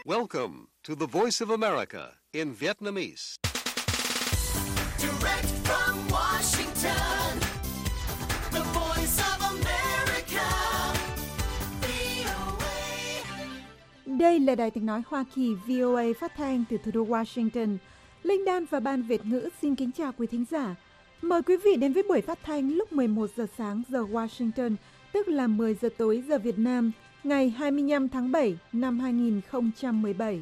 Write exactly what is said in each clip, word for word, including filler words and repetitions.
Welcome to the Voice of America in Vietnamese. Direct from Washington, the Voice of America, vê o a. Đây là Đài Tiếng nói Hoa Kỳ vê o a phát thanh từ thủ đô Washington. Linh Đan và Ban Việt ngữ xin kính chào quý thính giả. Mời quý vị đến với buổi phát thanh lúc mười một giờ sáng giờ Washington, tức là mười giờ tối giờ Việt Nam, ngày hai mươi lăm tháng bảy năm hai nghìn không trăm mười bảy.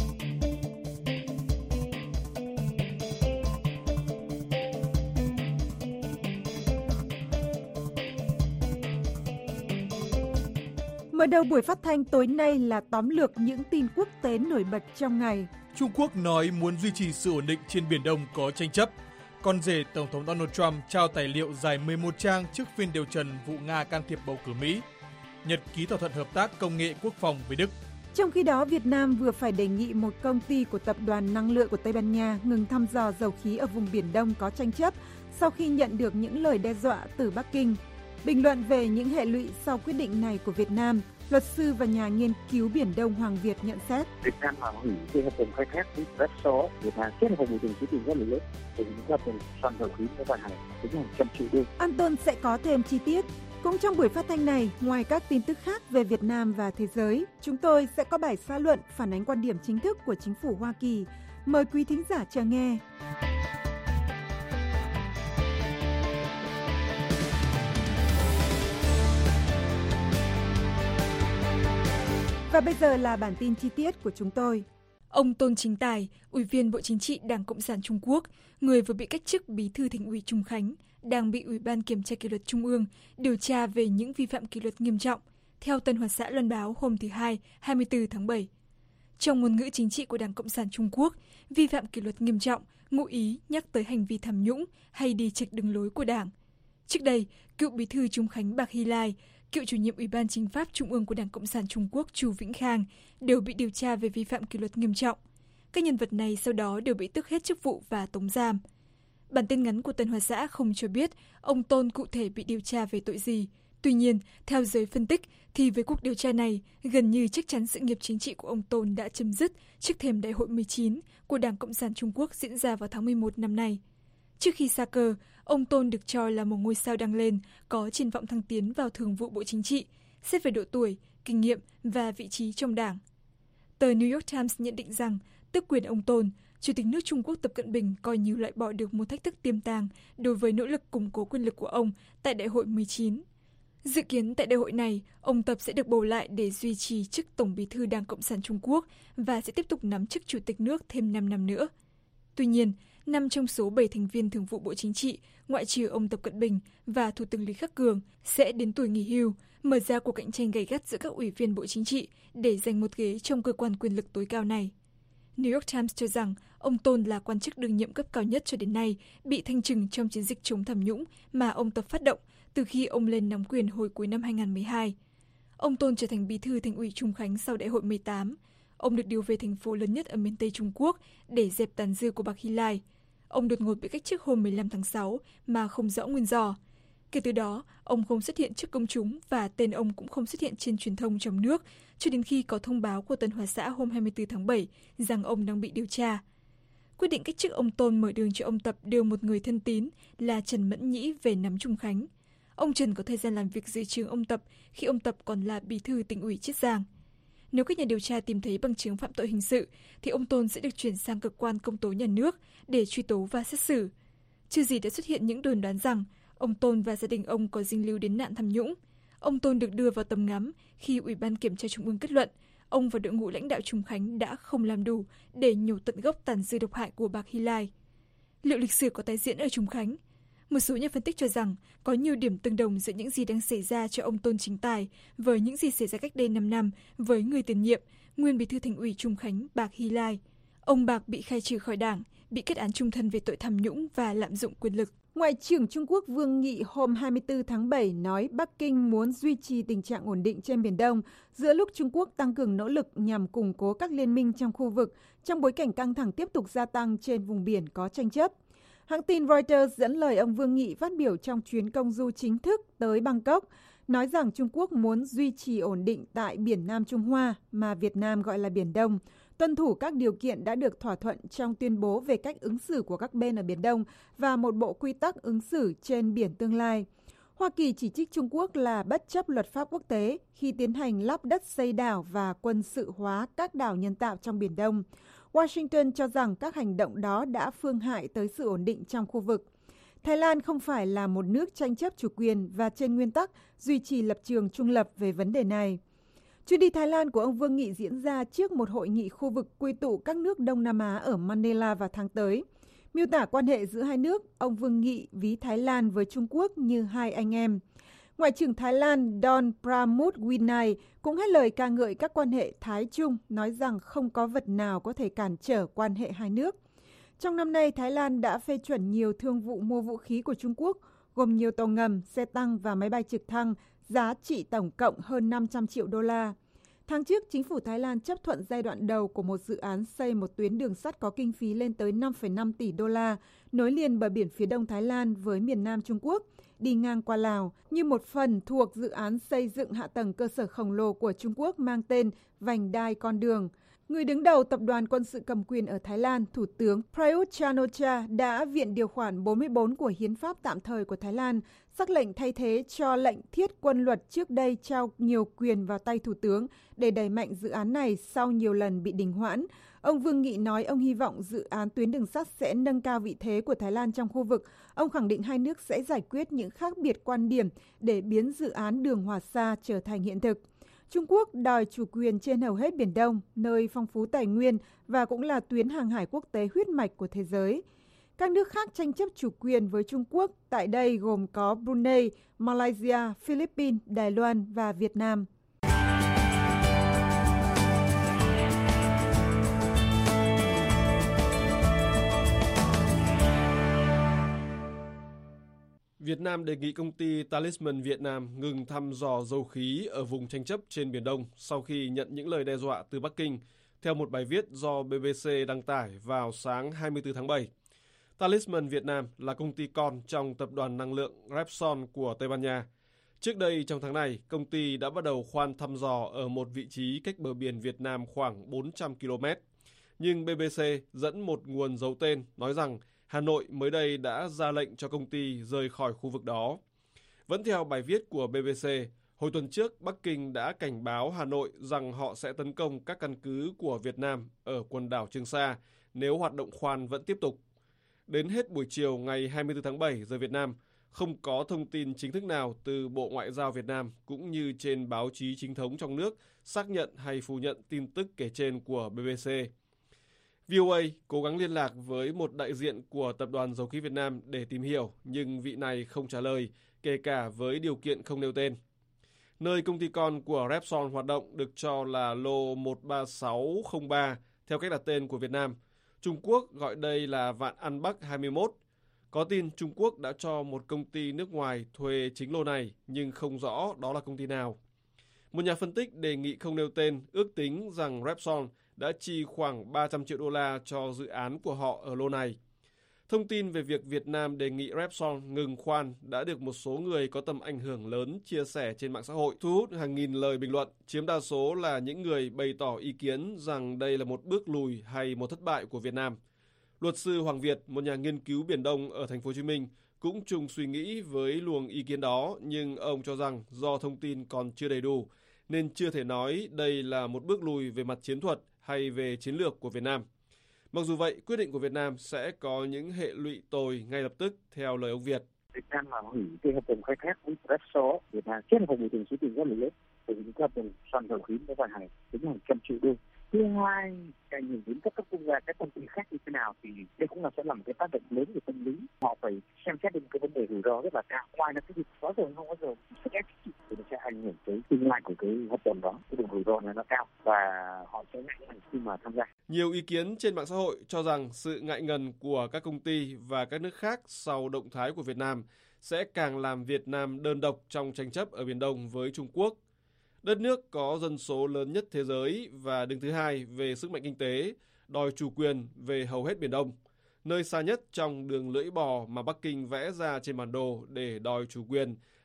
Mở đầu buổi phát thanh tối nay là tóm lược những tin quốc tế nổi bật trong ngày. Trung Quốc nói muốn duy trì sự ổn định trên Biển Đông có tranh chấp. Con rể Tổng thống Donald Trump trao tài liệu dài mười một trang trước phiên điều trần vụ Nga can thiệp bầu cử Mỹ. Nhật ký thỏa thuận hợp tác công nghệ quốc phòng với Đức. Trong khi đó, Việt Nam vừa phải đề nghị một công ty của Tập đoàn Năng lượng của Tây Ban Nha ngừng thăm dò dầu khí ở vùng Biển Đông có tranh chấp sau khi nhận được những lời đe dọa từ Bắc Kinh. Bình luận về những hệ lụy sau quyết định này của Việt Nam, luật sư và nhà nghiên cứu Biển Đông Hoàng Việt nhận xét. Việt Nam mà hủy cái hợp đồng khai thác với Repsol, Việt Nam kết hợp một đồng số tiền rất là lớn, từ những hợp đồng sản dầu khí với vài hàng đến hàng trăm triệu đô. Anton sẽ có thêm chi tiết. Cũng trong buổi phát thanh này, ngoài các tin tức khác về Việt Nam và thế giới, chúng tôi sẽ có bài xã luận phản ánh quan điểm chính thức của chính phủ Hoa Kỳ. Mời quý thính giả chờ nghe. Và bây giờ là bản tin chi tiết của chúng tôi. Ông Tôn Chính Tài, Ủy viên Bộ Chính trị Đảng Cộng sản Trung Quốc, người vừa bị cách chức Bí thư Thành ủy Trùng Khánh, đang bị Ủy ban Kiểm tra Kỷ luật Trung ương điều tra về những vi phạm kỷ luật nghiêm trọng, theo Tân Hoa Xã loan báo hôm thứ Hai, hai mươi tư tháng bảy. Trong ngôn ngữ chính trị của Đảng Cộng sản Trung Quốc, vi phạm kỷ luật nghiêm trọng ngụ ý nhắc tới hành vi tham nhũng hay đi chệch đường lối của Đảng. Trước đây, cựu Bí thư Trung Khánh Bạc Hy Lai, cựu chủ nhiệm Ủy ban Chính pháp Trung ương của Đảng Cộng sản Trung Quốc Chu Vĩnh Khang đều bị điều tra về vi phạm kỷ luật nghiêm trọng. Các nhân vật này sau đó đều bị tước hết chức vụ và tống giam. Bản tin ngắn của Tân Hoa Xã không cho biết ông Tôn cụ thể bị điều tra về tội gì. Tuy nhiên, theo giới phân tích, thì với cuộc điều tra này, gần như chắc chắn sự nghiệp chính trị của ông Tôn đã chấm dứt trước thềm Đại hội mười chín của Đảng Cộng sản Trung Quốc diễn ra vào tháng mười một năm nay. Trước khi sa cơ, ông Tôn được cho là một ngôi sao đang lên, có triển vọng thăng tiến vào Thường vụ Bộ Chính trị, xét về độ tuổi, kinh nghiệm và vị trí trong đảng. Tờ New York Times nhận định rằng, tước quyền ông Tôn, Chủ tịch nước Trung Quốc Tập Cận Bình coi như loại bỏ được một thách thức tiềm tàng đối với nỗ lực củng cố quyền lực của ông tại Đại hội mười chín. Dự kiến tại đại hội này, ông Tập sẽ được bầu lại để duy trì chức Tổng Bí thư Đảng Cộng sản Trung Quốc và sẽ tiếp tục nắm chức Chủ tịch nước thêm năm năm nữa. Tuy nhiên, năm trong số bảy thành viên Thường vụ Bộ Chính trị, ngoại trừ ông Tập Cận Bình và Thủ tướng Lý Khắc Cường, sẽ đến tuổi nghỉ hưu, mở ra cuộc cạnh tranh gay gắt giữa các ủy viên Bộ Chính trị để giành một ghế trong cơ quan quyền lực tối cao này. New York Times cho rằng ông Tôn là quan chức đương nhiệm cấp cao nhất cho đến nay bị thanh trừng trong chiến dịch chống tham nhũng mà ông Tập phát động từ khi ông lên nắm quyền hồi cuối năm hai nghìn không trăm mười hai. Ông Tôn trở thành Bí thư Thành ủy Trùng Khánh sau Đại hội mười tám. Ông được điều về thành phố lớn nhất ở miền Tây Trung Quốc để dẹp tàn dư của Bạc Hy Lai. Ông đột ngột bị cách chức hôm mười lăm tháng sáu mà không rõ nguyên do. Kể từ đó, ông không xuất hiện trước công chúng và tên ông cũng không xuất hiện trên truyền thông trong nước cho đến khi có thông báo của Tân Hoa Xã hôm hai mươi tư tháng bảy rằng ông đang bị điều tra. Quyết định cách chức ông Tôn mở đường cho ông Tập đưa một người thân tín là Trần Mẫn Nhĩ về nắm Trùng Khánh. Ông Trần có thời gian làm việc dưới trướng ông Tập khi ông Tập còn là Bí thư Tỉnh ủy Chiết Giang. Nếu các nhà điều tra tìm thấy bằng chứng phạm tội hình sự, thì ông Tôn sẽ được chuyển sang cơ quan công tố nhà nước để truy tố và xét xử. Chưa gì đã xuất hiện những đồn đoán rằng ông Tôn và gia đình ông có dính líu đến nạn tham nhũng. Ông Tôn được đưa vào tầm ngắm khi Ủy ban Kiểm tra Trung ương kết luận ông và đội ngũ lãnh đạo Trùng Khánh đã không làm đủ để nhổ tận gốc tàn dư độc hại của Bạc Hy Lai. Liệu lịch sử có tái diễn ở Trùng Khánh? Một số nhà phân tích cho rằng có nhiều điểm tương đồng giữa những gì đang xảy ra cho ông Tôn Chính Tài với những gì xảy ra cách đây năm năm với người tiền nhiệm, nguyên Bí thư Thành ủy Trùng Khánh Bạc Hy Lai. Ông Bạc bị khai trừ khỏi đảng, bị kết án chung thân về tội tham nhũng và lạm dụng quyền lực. Ngoại trưởng Trung Quốc Vương Nghị hôm hai mươi tư tháng bảy nói Bắc Kinh muốn duy trì tình trạng ổn định trên Biển Đông giữa lúc Trung Quốc tăng cường nỗ lực nhằm củng cố các liên minh trong khu vực trong bối cảnh căng thẳng tiếp tục gia tăng trên vùng biển có tranh chấp. Hãng tin Reuters dẫn lời ông Vương Nghị phát biểu trong chuyến công du chính thức tới Bangkok, nói rằng Trung Quốc muốn duy trì ổn định tại biển Nam Trung Hoa mà Việt Nam gọi là Biển Đông, tuân thủ các điều kiện đã được thỏa thuận trong tuyên bố về cách ứng xử của các bên ở Biển Đông và một bộ quy tắc ứng xử trên biển tương lai. Hoa Kỳ chỉ trích Trung Quốc là bất chấp luật pháp quốc tế khi tiến hành lấp đất xây đảo và quân sự hóa các đảo nhân tạo trong Biển Đông. Washington cho rằng các hành động đó đã phương hại tới sự ổn định trong khu vực. Thái Lan không phải là một nước tranh chấp chủ quyền và trên nguyên tắc duy trì lập trường trung lập về vấn đề này. Chuyến đi Thái Lan của ông Vương Nghị diễn ra trước một hội nghị khu vực quy tụ các nước Đông Nam Á ở Manila vào tháng tới. Miêu tả quan hệ giữa hai nước, ông Vương Nghị ví Thái Lan với Trung Quốc như hai anh em. Ngoại trưởng Thái Lan Don Pramudwinai cũng hết lời ca ngợi các quan hệ Thái-Trung, nói rằng không có vật nào có thể cản trở quan hệ hai nước. Trong năm nay, Thái Lan đã phê chuẩn nhiều thương vụ mua vũ khí của Trung Quốc, gồm nhiều tàu ngầm, xe tăng và máy bay trực thăng, giá trị tổng cộng hơn năm trăm triệu đô la. Tháng trước, chính phủ Thái Lan chấp thuận giai đoạn đầu của một dự án xây một tuyến đường sắt có kinh phí lên tới năm phẩy năm tỷ đô la, nối liền bờ biển phía đông Thái Lan với miền Nam Trung Quốc, đi ngang qua Lào, như một phần thuộc dự án xây dựng hạ tầng cơ sở khổng lồ của Trung Quốc mang tên Vành đai con đường. Người đứng đầu tập đoàn quân sự cầm quyền ở Thái Lan, Thủ tướng Prayut Chan-o-cha đã viện điều khoản bốn mươi bốn của Hiến pháp tạm thời của Thái Lan, sắc lệnh thay thế cho lệnh thiết quân luật trước đây trao nhiều quyền vào tay Thủ tướng để đẩy mạnh dự án này sau nhiều lần bị đình hoãn. Ông Vương Nghị nói ông hy vọng dự án tuyến đường sắt sẽ nâng cao vị thế của Thái Lan trong khu vực. Ông khẳng định hai nước sẽ giải quyết những khác biệt quan điểm để biến dự án đường Hòa Sa trở thành hiện thực. Trung Quốc đòi chủ quyền trên hầu hết Biển Đông, nơi phong phú tài nguyên và cũng là tuyến hàng hải quốc tế huyết mạch của thế giới. Các nước khác tranh chấp chủ quyền với Trung Quốc tại đây gồm có Brunei, Malaysia, Philippines, Đài Loan và Việt Nam. Việt Nam đề nghị công ty Talisman Việt Nam ngừng thăm dò dầu khí ở vùng tranh chấp trên Biển Đông sau khi nhận những lời đe dọa từ Bắc Kinh, theo một bài viết do bê bê xê đăng tải vào sáng hai mươi tư tháng bảy. Talisman Việt Nam là công ty con trong tập đoàn năng lượng Repsol của Tây Ban Nha. Trước đây trong tháng này, công ty đã bắt đầu khoan thăm dò ở một vị trí cách bờ biển Việt Nam khoảng bốn trăm ki lô mét. Nhưng bê bê xê dẫn một nguồn giấu tên nói rằng Hà Nội mới đây đã ra lệnh cho công ty rời khỏi khu vực đó. Vẫn theo bài viết của bê bê xê, hồi tuần trước Bắc Kinh đã cảnh báo Hà Nội rằng họ sẽ tấn công các căn cứ của Việt Nam ở quần đảo Trường Sa nếu hoạt động khoan vẫn tiếp tục. Đến hết buổi chiều ngày hai mươi tư tháng bảy giờ Việt Nam, không có thông tin chính thức nào từ Bộ Ngoại giao Việt Nam cũng như trên báo chí chính thống trong nước xác nhận hay phủ nhận tin tức kể trên của bê bê xê. vê o a cố gắng liên lạc với một đại diện của Tập đoàn Dầu khí Việt Nam để tìm hiểu, nhưng vị này không trả lời, kể cả với điều kiện không nêu tên. Nơi công ty con của Repsol hoạt động được cho là lô một ba sáu không ba, theo cách đặt tên của Việt Nam. Trung Quốc gọi đây là Vạn An Bắc hai mươi mốt. Có tin Trung Quốc đã cho một công ty nước ngoài thuê chính lô này, nhưng không rõ đó là công ty nào. Một nhà phân tích đề nghị không nêu tên ước tính rằng Repsol đã chi khoảng ba trăm triệu đô la cho dự án của họ ở lô này. Thông tin về việc Việt Nam đề nghị Repsol ngừng khoan đã được một số người có tầm ảnh hưởng lớn chia sẻ trên mạng xã hội, thu hút hàng nghìn lời bình luận, chiếm đa số là những người bày tỏ ý kiến rằng đây là một bước lùi hay một thất bại của Việt Nam. Luật sư Hoàng Việt, một nhà nghiên cứu Biển Đông ở thành phố Hồ Chí Minh, cũng chung suy nghĩ với luồng ý kiến đó, nhưng ông cho rằng do thông tin còn chưa đầy đủ nên chưa thể nói đây là một bước lùi về mặt chiến thuật hay về chiến lược của Việt Nam. Mặc dù vậy, quyết định của Việt Nam sẽ có những hệ lụy tồi ngay lập tức, theo lời ông Việt. Việt Nam mà hủy cái hợp đồng khai thác với Repsol, Việt Nam kết hợp một tiền số tiền rất là lớn, từ những hợp đồng xoàn dầu khí với vài hàng đến hàng trăm triệu đô. Thứ hai, cái nhìn đến các các quốc gia, các công ty khác như thế nào thì đây cũng là sẽ là một cái tác động lớn về tâm lý. Họ phải xem xét đến cái vấn đề rủi ro rất là cao. Ngoài là cái việc có dầu không có dầu sức ép thì nó sẽ ảnh hưởng tới tương lai của cái hợp đồng đó. Cái độ rủi ro này nó cao và họ sẽ ngại ngần khi mà tham gia. Nhiều ý kiến trên mạng xã hội cho rằng sự ngại ngần của các công ty và các nước khác sau động thái của Việt Nam sẽ càng làm Việt Nam đơn độc trong tranh chấp ở Biển Đông với Trung Quốc. Đất nước có dân số lớn nhất thế giới và đứng thứ hai về sức mạnh kinh tế, đòi chủ quyền về hầu hết Biển Đông, nơi xa nhất trong đường lưỡi bò mà Bắc Kinh vẽ ra trên bản đồ để đòi chủ quyền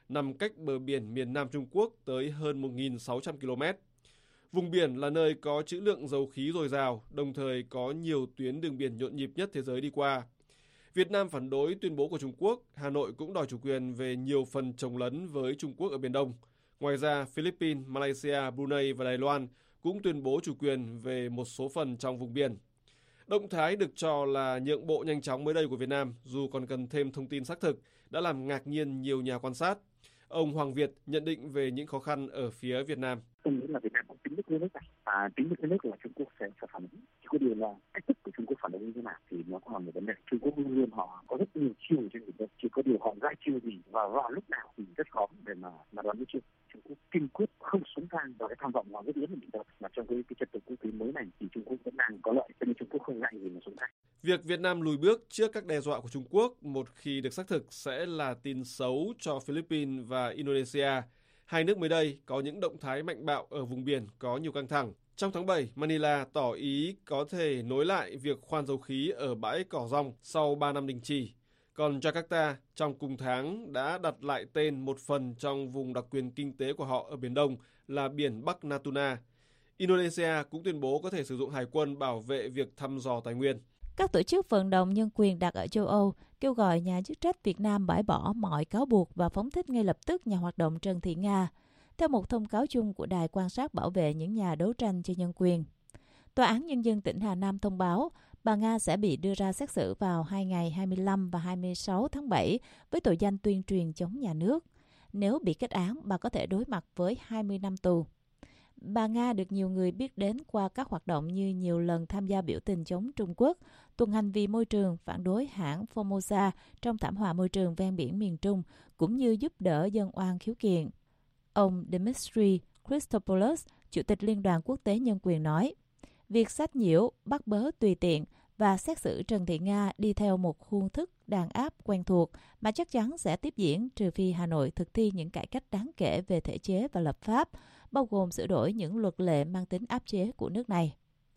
nằm cách bờ biển miền Nam Trung Quốc tới hơn một nghìn sáu trăm ki lô mét. Vùng biển là nơi có trữ lượng dầu khí dồi dào, đồng thời có nhiều tuyến đường biển nhộn nhịp nhất thế giới đi qua. Việt Nam phản đối tuyên bố của Trung Quốc, Hà Nội cũng đòi chủ quyền về nhiều phần chồng lấn với Trung Quốc ở Biển Đông. Ngoài ra, Philippines, Malaysia, Brunei và Đài Loan cũng tuyên bố chủ quyền về một số phần trong vùng biển. Động thái được cho là nhượng bộ nhanh chóng mới đây của Việt Nam, dù còn cần thêm thông tin xác thực, đã làm ngạc nhiên nhiều nhà quan sát. Ông Hoàng Việt nhận định về những khó khăn ở phía Việt Nam. Tôi nghĩ là Việt Nam cũng tính được nước này, à, tính được nước là Trung Quốc sẽ, sẽ phản ứng. Chỉ có điều là cách thức của Trung Quốc phản ứng như thế nào thì nó còn một vấn đề. Trung Quốc luôn luôn họ có rất nhiều chiêu trên biển Đông, chỉ có điều họ ra chiêu gì và vào lúc nào thì rất khó để mà mà đoán được chiêu. Trung Quốc kiên quyết không xuống thang vào cái tham vọng họ rất lớn ở biển Đông, mà trong cái, cái trật tự quốc tế mới này thì Trung Quốc vẫn đang có lợi, cho nên Trung Quốc không ngại gì mà xuống thang. Việc Việt Nam lùi bước trước các đe dọa của Trung Quốc một khi được xác thực sẽ là tin xấu cho Philippines và Indonesia. Hai nước mới đây có những động thái mạnh bạo ở vùng biển có nhiều căng thẳng. Trong tháng bảy, Manila tỏ ý có thể nối lại việc khoan dầu khí ở bãi Cỏ Rong sau ba năm đình chỉ. Còn Jakarta trong cùng tháng đã đặt lại tên một phần trong vùng đặc quyền kinh tế của họ ở Biển Đông là biển Bắc Natuna. Indonesia cũng tuyên bố có thể sử dụng hải quân bảo vệ việc thăm dò tài nguyên. Các tổ chức vận động nhân quyền đặt ở châu Âu kêu gọi nhà chức trách Việt Nam bãi bỏ mọi cáo buộc và phóng thích ngay lập tức nhà hoạt động Trần Thị Nga, theo một thông cáo chung của Đài quan sát bảo vệ những nhà đấu tranh cho nhân quyền. Tòa án Nhân dân tỉnh Hà Nam thông báo bà Nga sẽ bị đưa ra xét xử vào hai ngày hai mươi lăm và hai mươi sáu tháng bảy với tội danh tuyên truyền chống nhà nước. Nếu bị kết án, bà có thể đối mặt với hai mươi năm tù. Bà Nga được nhiều người biết đến qua các hoạt động như nhiều lần tham gia biểu tình chống Trung Quốc, tuần hành vì môi trường, phản đối hãng Formosa trong thảm họa môi trường ven biển miền Trung, cũng như giúp đỡ dân oan khiếu kiện. Ông Dimitri Christopoulos, Chủ tịch Liên đoàn Quốc tế Nhân quyền nói, việc sách nhiễu, bắt bớ tùy tiện và xét xử Trần Thị Nga đi theo một khuôn thức đàn áp quen thuộc mà chắc chắn sẽ tiếp diễn trừ phi Hà Nội thực thi những cải cách đáng kể về thể chế và lập pháp, bao gồm sửa đổi những luật lệ mang tính áp chế của nước này.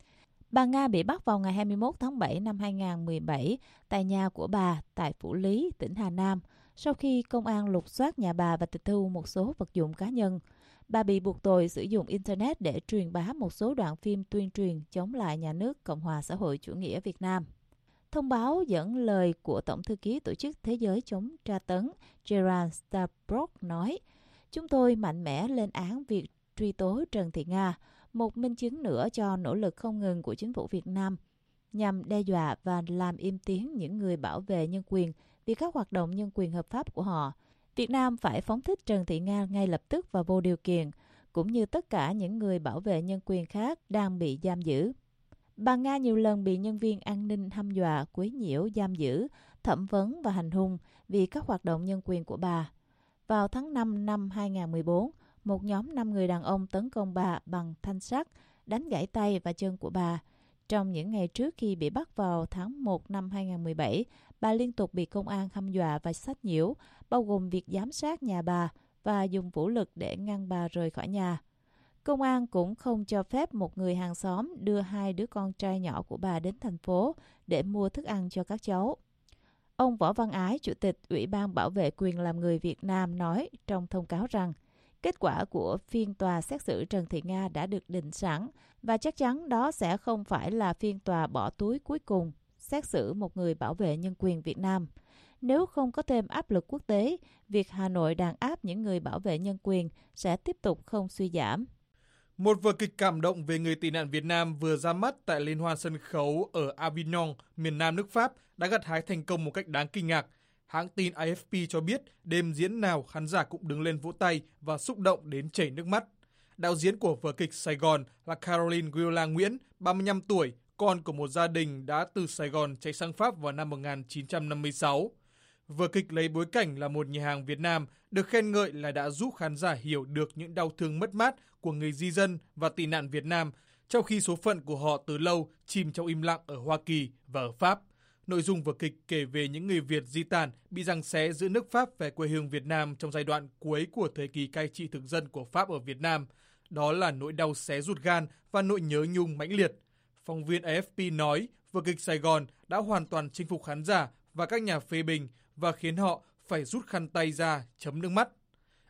Bà Nga bị bắt vào ngày hai mươi mốt tháng bảy năm hai nghìn không trăm mười bảy tại nhà của bà tại Phủ Lý, tỉnh Hà Nam, sau khi công an lục soát nhà bà và tịch thu một số vật dụng cá nhân. Bà bị buộc tội sử dụng Internet để truyền bá một số đoạn phim tuyên truyền chống lại nhà nước Cộng hòa xã hội chủ nghĩa Việt Nam. Thông báo dẫn lời của Tổng thư ký Tổ chức Thế giới chống tra tấn Gerald Starbrook nói, chúng tôi mạnh mẽ lên án việc truy tố Trần Thị Nga, một minh chứng nữa cho nỗ lực không ngừng của chính phủ Việt Nam nhằm đe dọa và làm im tiếng những người bảo vệ nhân quyền vì các hoạt động nhân quyền hợp pháp của họ. Việt Nam phải phóng thích Trần Thị Nga ngay lập tức và vô điều kiện, cũng như tất cả những người bảo vệ nhân quyền khác đang bị giam giữ. Bà Nga nhiều lần bị nhân viên an ninh hăm dọa, quấy nhiễu, giam giữ, thẩm vấn và hành hung vì các hoạt động nhân quyền của bà. Vào tháng năm năm hai nghìn không trăm mười bốn, một nhóm năm người đàn ông tấn công bà bằng thanh sắt, đánh gãy tay và chân của bà. Trong những ngày trước khi bị bắt vào tháng một năm hai nghìn không trăm mười bảy, bà liên tục bị công an hăm dọa và sách nhiễu, bao gồm việc giám sát nhà bà và dùng vũ lực để ngăn bà rời khỏi nhà. Công an cũng không cho phép một người hàng xóm đưa hai đứa con trai nhỏ của bà đến thành phố để mua thức ăn cho các cháu. Ông Võ Văn Ái, Chủ tịch Ủy ban Bảo vệ quyền làm người Việt Nam nói trong thông cáo rằng kết quả của phiên tòa xét xử Trần Thị Nga đã được định sẵn và chắc chắn đó sẽ không phải là phiên tòa bỏ túi cuối cùng xét xử một người bảo vệ nhân quyền Việt Nam. Nếu không có thêm áp lực quốc tế, việc Hà Nội đàn áp những người bảo vệ nhân quyền sẽ tiếp tục không suy giảm. Một vở kịch cảm động về người tị nạn Việt Nam vừa ra mắt tại Liên hoan sân khấu ở Avignon, miền Nam nước Pháp đã gặt hái thành công một cách đáng kinh ngạc. Hãng tin A F P cho biết đêm diễn nào khán giả cũng đứng lên vỗ tay và xúc động đến chảy nước mắt. Đạo diễn của vở kịch Sài Gòn là Caroline Guiola Nguyễn, ba mươi lăm tuổi, con của một gia đình đã từ Sài Gòn chạy sang Pháp vào năm một nghìn chín trăm năm mươi sáu. Vở kịch lấy bối cảnh là một nhà hàng Việt Nam được khen ngợi là đã giúp khán giả hiểu được những đau thương mất mát của người di dân và tị nạn Việt Nam, trong khi số phận của họ từ lâu chìm trong im lặng ở Hoa Kỳ và ở Pháp. Nội dung vở kịch kể về những người Việt di tản bị giằng xé giữa nước Pháp về quê hương Việt Nam trong giai đoạn cuối của thời kỳ cai trị thực dân của Pháp ở Việt Nam. Đó là nỗi đau xé ruột gan và nỗi nhớ nhung mãnh liệt. Phóng viên A F P nói vở kịch Sài Gòn đã hoàn toàn chinh phục khán giả và các nhà phê bình và khiến họ phải rút khăn tay ra chấm nước mắt.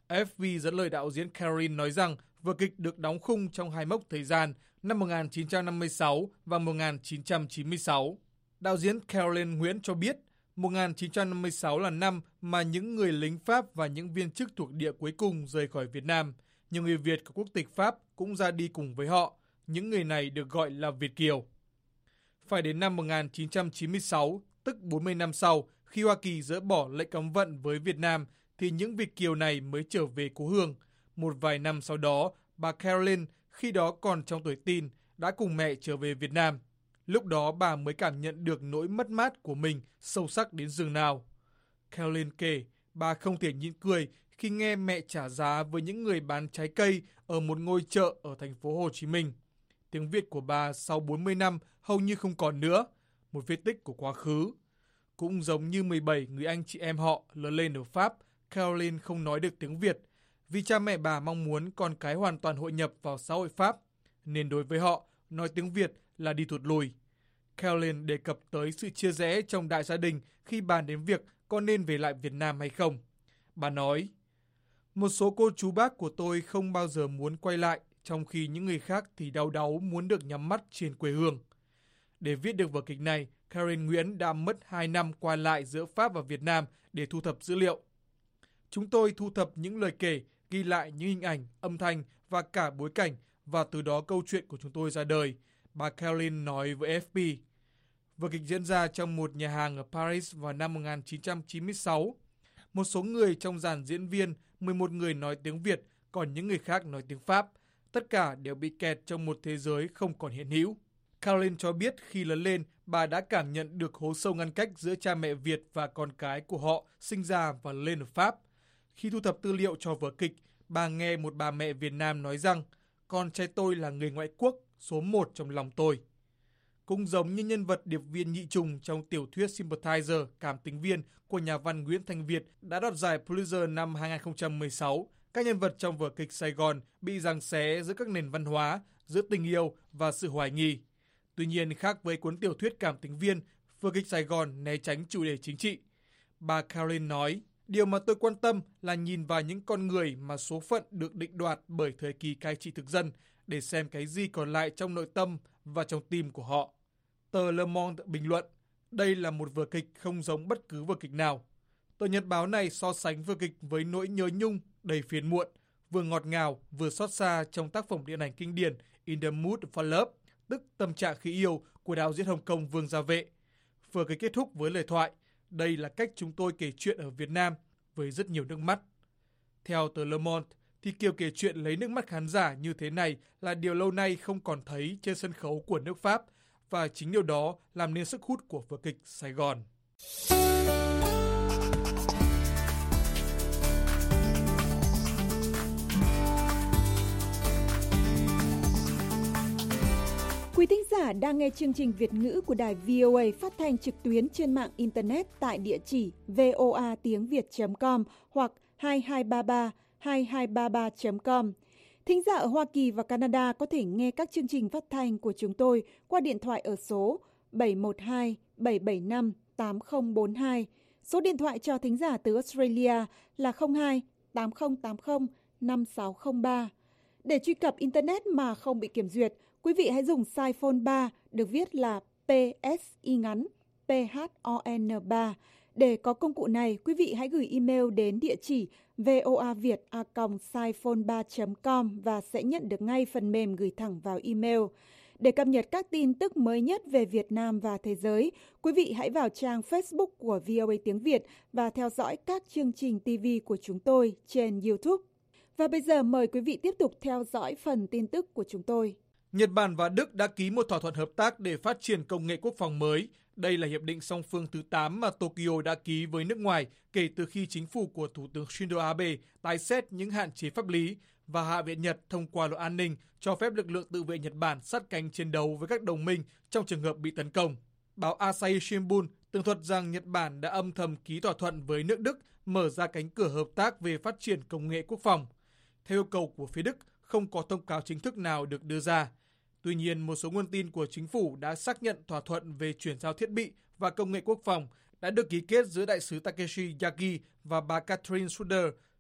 a ép pê dẫn lời đạo diễn Caroline nói rằng vở kịch được đóng khung trong hai mốc thời gian năm một nghìn chín trăm năm mươi sáu và một nghìn chín trăm chín mươi sáu. Đạo diễn Caroline Nguyễn cho biết, một nghìn chín trăm năm mươi sáu là năm mà những người lính Pháp và những viên chức thuộc địa cuối cùng rời khỏi Việt Nam. Nhiều người Việt có quốc tịch Pháp cũng ra đi cùng với họ. Những người này được gọi là Việt Kiều. Phải đến năm một nghìn chín trăm chín mươi sáu, tức bốn mươi năm sau, khi Hoa Kỳ dỡ bỏ lệnh cấm vận với Việt Nam, thì những Việt Kiều này mới trở về cố hương. Một vài năm sau đó, bà Caroline, khi đó còn trong tuổi teen, đã cùng mẹ trở về Việt Nam. Lúc đó bà mới cảm nhận được nỗi mất mát của mình sâu sắc đến giường nào. Caroline kể, bà không thể nhịn cười khi nghe mẹ trả giá với những người bán trái cây ở một ngôi chợ ở thành phố Hồ Chí Minh. Tiếng Việt của bà sau bốn mươi năm hầu như không còn nữa, một vết tích của quá khứ. Cũng giống như mười bảy người anh chị em họ lớn lên ở Pháp, Caroline không nói được tiếng Việt, vì cha mẹ bà mong muốn con cái hoàn toàn hội nhập vào xã hội Pháp, nên đối với họ, nói tiếng Việt là đi thụt lùi. Caroline đề cập tới sự chia rẽ trong đại gia đình khi bàn đến việc có nên về lại Việt Nam hay không. Bà nói, một số cô chú bác của tôi không bao giờ muốn quay lại, trong khi những người khác thì đau đáu muốn được nhắm mắt trên quê hương. Để viết được vở kịch này, Caroline Nguyễn đã mất hai năm qua lại giữa Pháp và Việt Nam để thu thập dữ liệu. Chúng tôi thu thập những lời kể, ghi lại những hình ảnh, âm thanh và cả bối cảnh, và từ đó câu chuyện của chúng tôi ra đời, bà Caroline nói với a ép pê. Vở kịch diễn ra trong một nhà hàng ở Paris vào năm một nghìn chín trăm chín mươi sáu. Một số người trong dàn diễn viên, mười một người nói tiếng Việt, còn những người khác nói tiếng Pháp. Tất cả đều bị kẹt trong một thế giới không còn hiện hữu. Caroline cho biết khi lớn lên, bà đã cảm nhận được hố sâu ngăn cách giữa cha mẹ Việt và con cái của họ sinh ra và lên ở Pháp. Khi thu thập tư liệu cho vở kịch, bà nghe một bà mẹ Việt Nam nói rằng, con trai tôi là người ngoại quốc, số một trong lòng tôi. Cũng giống như nhân vật điệp viên Nhị Trùng trong tiểu thuyết Sympathizer, cảm tính viên của nhà văn Nguyễn Thanh Việt đã đoạt giải Pulitzer năm hai nghìn không trăm mười sáu, các nhân vật trong vở kịch Sài Gòn bị giằng xé giữa các nền văn hóa, giữa tình yêu và sự hoài nghi. Tuy nhiên, khác với cuốn tiểu thuyết cảm tính viên, vở kịch Sài Gòn né tránh chủ đề chính trị. Bà Caroline nói, điều mà tôi quan tâm là nhìn vào những con người mà số phận được định đoạt bởi thời kỳ cai trị thực dân để xem cái gì còn lại trong nội tâm và trong tim của họ. Tờ Le Monde bình luận, đây là một vở kịch không giống bất cứ vở kịch nào. Tờ nhật báo này so sánh vở kịch với nỗi nhớ nhung đầy phiền muộn, vừa ngọt ngào vừa xót xa trong tác phẩm điện ảnh kinh điển In the Mood for Love, tức Tâm trạng khi yêu của đạo diễn Hồng Kông Vương Gia Vệ. Vở kịch kết thúc với lời thoại, đây là cách chúng tôi kể chuyện ở Việt Nam với rất nhiều nước mắt. Theo tờ Le Monde, thì kiểu kể chuyện lấy nước mắt khán giả như thế này là điều lâu nay không còn thấy trên sân khấu của nước Pháp, và chính điều đó làm nên sức hút của vở kịch Sài Gòn. Quý thính giả đang nghe chương trình Việt ngữ của đài vê o a phát thanh trực tuyến trên mạng Internet tại địa chỉ voa tiếng việt chấm com hoặc hai hai ba ba hai hai ba ba chấm com. Thính giả ở Hoa Kỳ và Canada có thể nghe các chương trình phát thanh của chúng tôi qua điện thoại ở số bảy một hai bảy bảy năm tám không bốn hai. Số điện thoại cho thính giả từ Australia là không hai tám không tám không năm sáu không ba. Để truy cập Internet mà không bị kiểm duyệt, quý vị hãy dùng size phone ba được viết là pê ét i ngắn pê hát o en ba. Để có công cụ này, quý vị hãy gửi email đến địa chỉ voaviet a còng siphone ba chấm com và sẽ nhận được ngay phần mềm gửi thẳng vào email. Để cập nhật các tin tức mới nhất về Việt Nam và thế giới, quý vị hãy vào trang Facebook của vê o a tiếng Việt và theo dõi các chương trình ti vi của chúng tôi trên YouTube. Và bây giờ mời quý vị tiếp tục theo dõi phần tin tức của chúng tôi. Nhật Bản và Đức đã ký một thỏa thuận hợp tác để phát triển công nghệ quốc phòng mới. Đây là hiệp định song phương thứ tám mà Tokyo đã ký với nước ngoài kể từ khi chính phủ của Thủ tướng Shinzo Abe tái xét những hạn chế pháp lý và Hạ viện Nhật thông qua luật an ninh cho phép lực lượng tự vệ Nhật Bản sát cánh chiến đấu với các đồng minh trong trường hợp bị tấn công. Báo Asahi Shimbun tường thuật rằng Nhật Bản đã âm thầm ký thỏa thuận với nước Đức mở ra cánh cửa hợp tác về phát triển công nghệ quốc phòng. Theo yêu cầu của phía Đức, không có thông cáo chính thức nào được đưa ra. Tuy nhiên, một số nguồn tin của chính phủ đã xác nhận thỏa thuận về chuyển giao thiết bị và công nghệ quốc phòng đã được ký kết giữa đại sứ Takeshi Yagi và bà Catherine Suder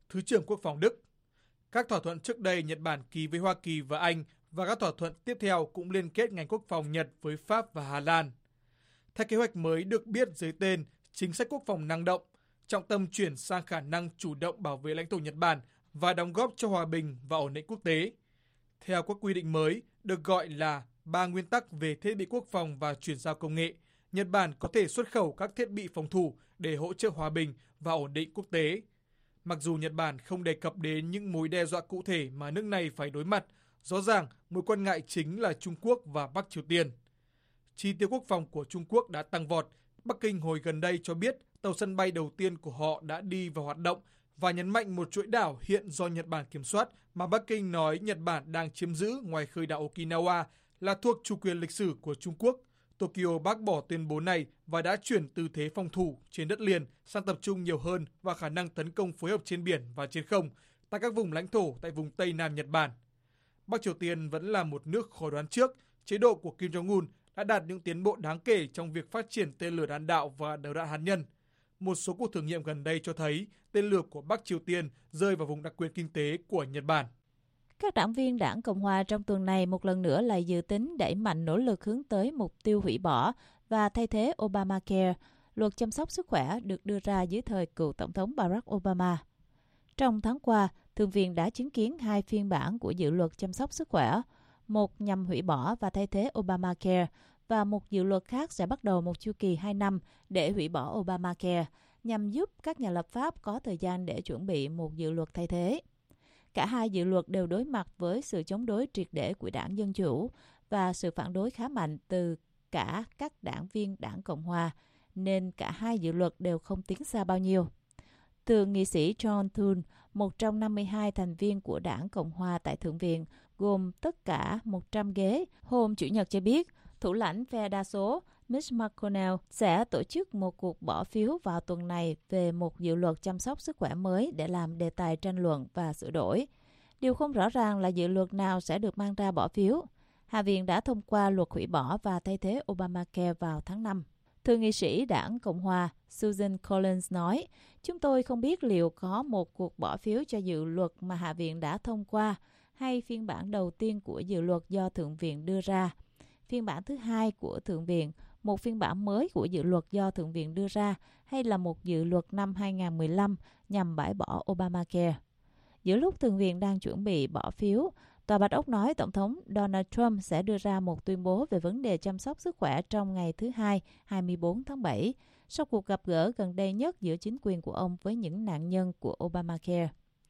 Thứ trưởng Quốc phòng Đức. Các thỏa thuận trước đây Nhật Bản ký với Hoa Kỳ và Anh và các thỏa thuận tiếp theo cũng liên kết ngành quốc phòng Nhật với Pháp và Hà Lan. Theo kế hoạch mới được biết dưới tên Chính sách quốc phòng năng động, trọng tâm chuyển sang khả năng chủ động bảo vệ lãnh thổ Nhật Bản và đóng góp cho hòa bình và ổn định quốc tế. Theo các quy định mới, được gọi là ba nguyên tắc về thiết bị quốc phòng và chuyển giao công nghệ, Nhật Bản có thể xuất khẩu các thiết bị phòng thủ để hỗ trợ hòa bình và ổn định quốc tế. Mặc dù Nhật Bản không đề cập đến những mối đe dọa cụ thể mà nước này phải đối mặt, rõ ràng mối quan ngại chính là Trung Quốc và Bắc Triều Tiên. Chi tiêu quốc phòng của Trung Quốc đã tăng vọt. Bắc Kinh hồi gần đây cho biết tàu sân bay đầu tiên của họ đã đi vào hoạt động và nhấn mạnh một chuỗi đảo hiện do Nhật Bản kiểm soát mà Bắc Kinh nói Nhật Bản đang chiếm giữ ngoài khơi đảo Okinawa là thuộc chủ quyền lịch sử của Trung Quốc. Tokyo bác bỏ tuyên bố này và đã chuyển tư thế phòng thủ trên đất liền sang tập trung nhiều hơn vào khả năng tấn công phối hợp trên biển và trên không tại các vùng lãnh thổ tại vùng Tây Nam Nhật Bản. Bắc Triều Tiên vẫn là một nước khó đoán trước. Chế độ của Kim Jong-un đã đạt những tiến bộ đáng kể trong việc phát triển tên lửa đạn đạo và đầu đạn hạt nhân. Một số cuộc thử nghiệm gần đây cho thấy tên lửa của Bắc Triều Tiên rơi vào vùng đặc quyền kinh tế của Nhật Bản. Các đảng viên đảng Cộng hòa trong tuần này một lần nữa lại dự tính đẩy mạnh nỗ lực hướng tới mục tiêu hủy bỏ và thay thế Obamacare, luật chăm sóc sức khỏe được đưa ra dưới thời cựu Tổng thống Barack Obama. Trong tháng qua, Thượng viện đã chứng kiến hai phiên bản của dự luật chăm sóc sức khỏe, một nhằm hủy bỏ và thay thế Obamacare, và một dự luật khác sẽ bắt đầu một chu kỳ hai năm để hủy bỏ Obamacare, nhằm giúp các nhà lập pháp có thời gian để chuẩn bị một dự luật thay thế. Cả hai dự luật đều đối mặt với sự chống đối triệt để của đảng Dân Chủ và sự phản đối khá mạnh từ cả các đảng viên đảng Cộng Hòa, nên cả hai dự luật đều không tiến xa bao nhiêu. Thượng nghị sĩ John Thune, một trong năm mươi hai thành viên của đảng Cộng Hòa tại Thượng viện, gồm tất cả một trăm ghế, hôm Chủ nhật cho biết, thủ lãnh phe đa số Mitch McConnell sẽ tổ chức một cuộc bỏ phiếu vào tuần này về một dự luật chăm sóc sức khỏe mới để làm đề tài tranh luận và sửa đổi. Điều không rõ ràng là dự luật nào sẽ được mang ra bỏ phiếu. Hạ viện đã thông qua luật hủy bỏ và thay thế Obamacare vào tháng năm. Thượng nghị sĩ đảng Cộng Hòa Susan Collins nói, chúng tôi không biết liệu có một cuộc bỏ phiếu cho dự luật mà Hạ viện đã thông qua hay phiên bản đầu tiên của dự luật do Thượng viện đưa ra. Phiên bản thứ hai của Thượng viện, một phiên bản mới của dự luật do Thượng viện đưa ra hay là một dự luật năm hai không một lăm nhằm bãi bỏ Obamacare. Giữa lúc Thượng viện đang chuẩn bị bỏ phiếu, Tòa Bạch Ốc nói Tổng thống Donald Trump sẽ đưa ra một tuyên bố về vấn đề chăm sóc sức khỏe trong ngày thứ Hai, hai mươi bốn tháng bảy, sau cuộc gặp gỡ gần đây nhất giữa chính quyền của ông với những nạn nhân của Obamacare.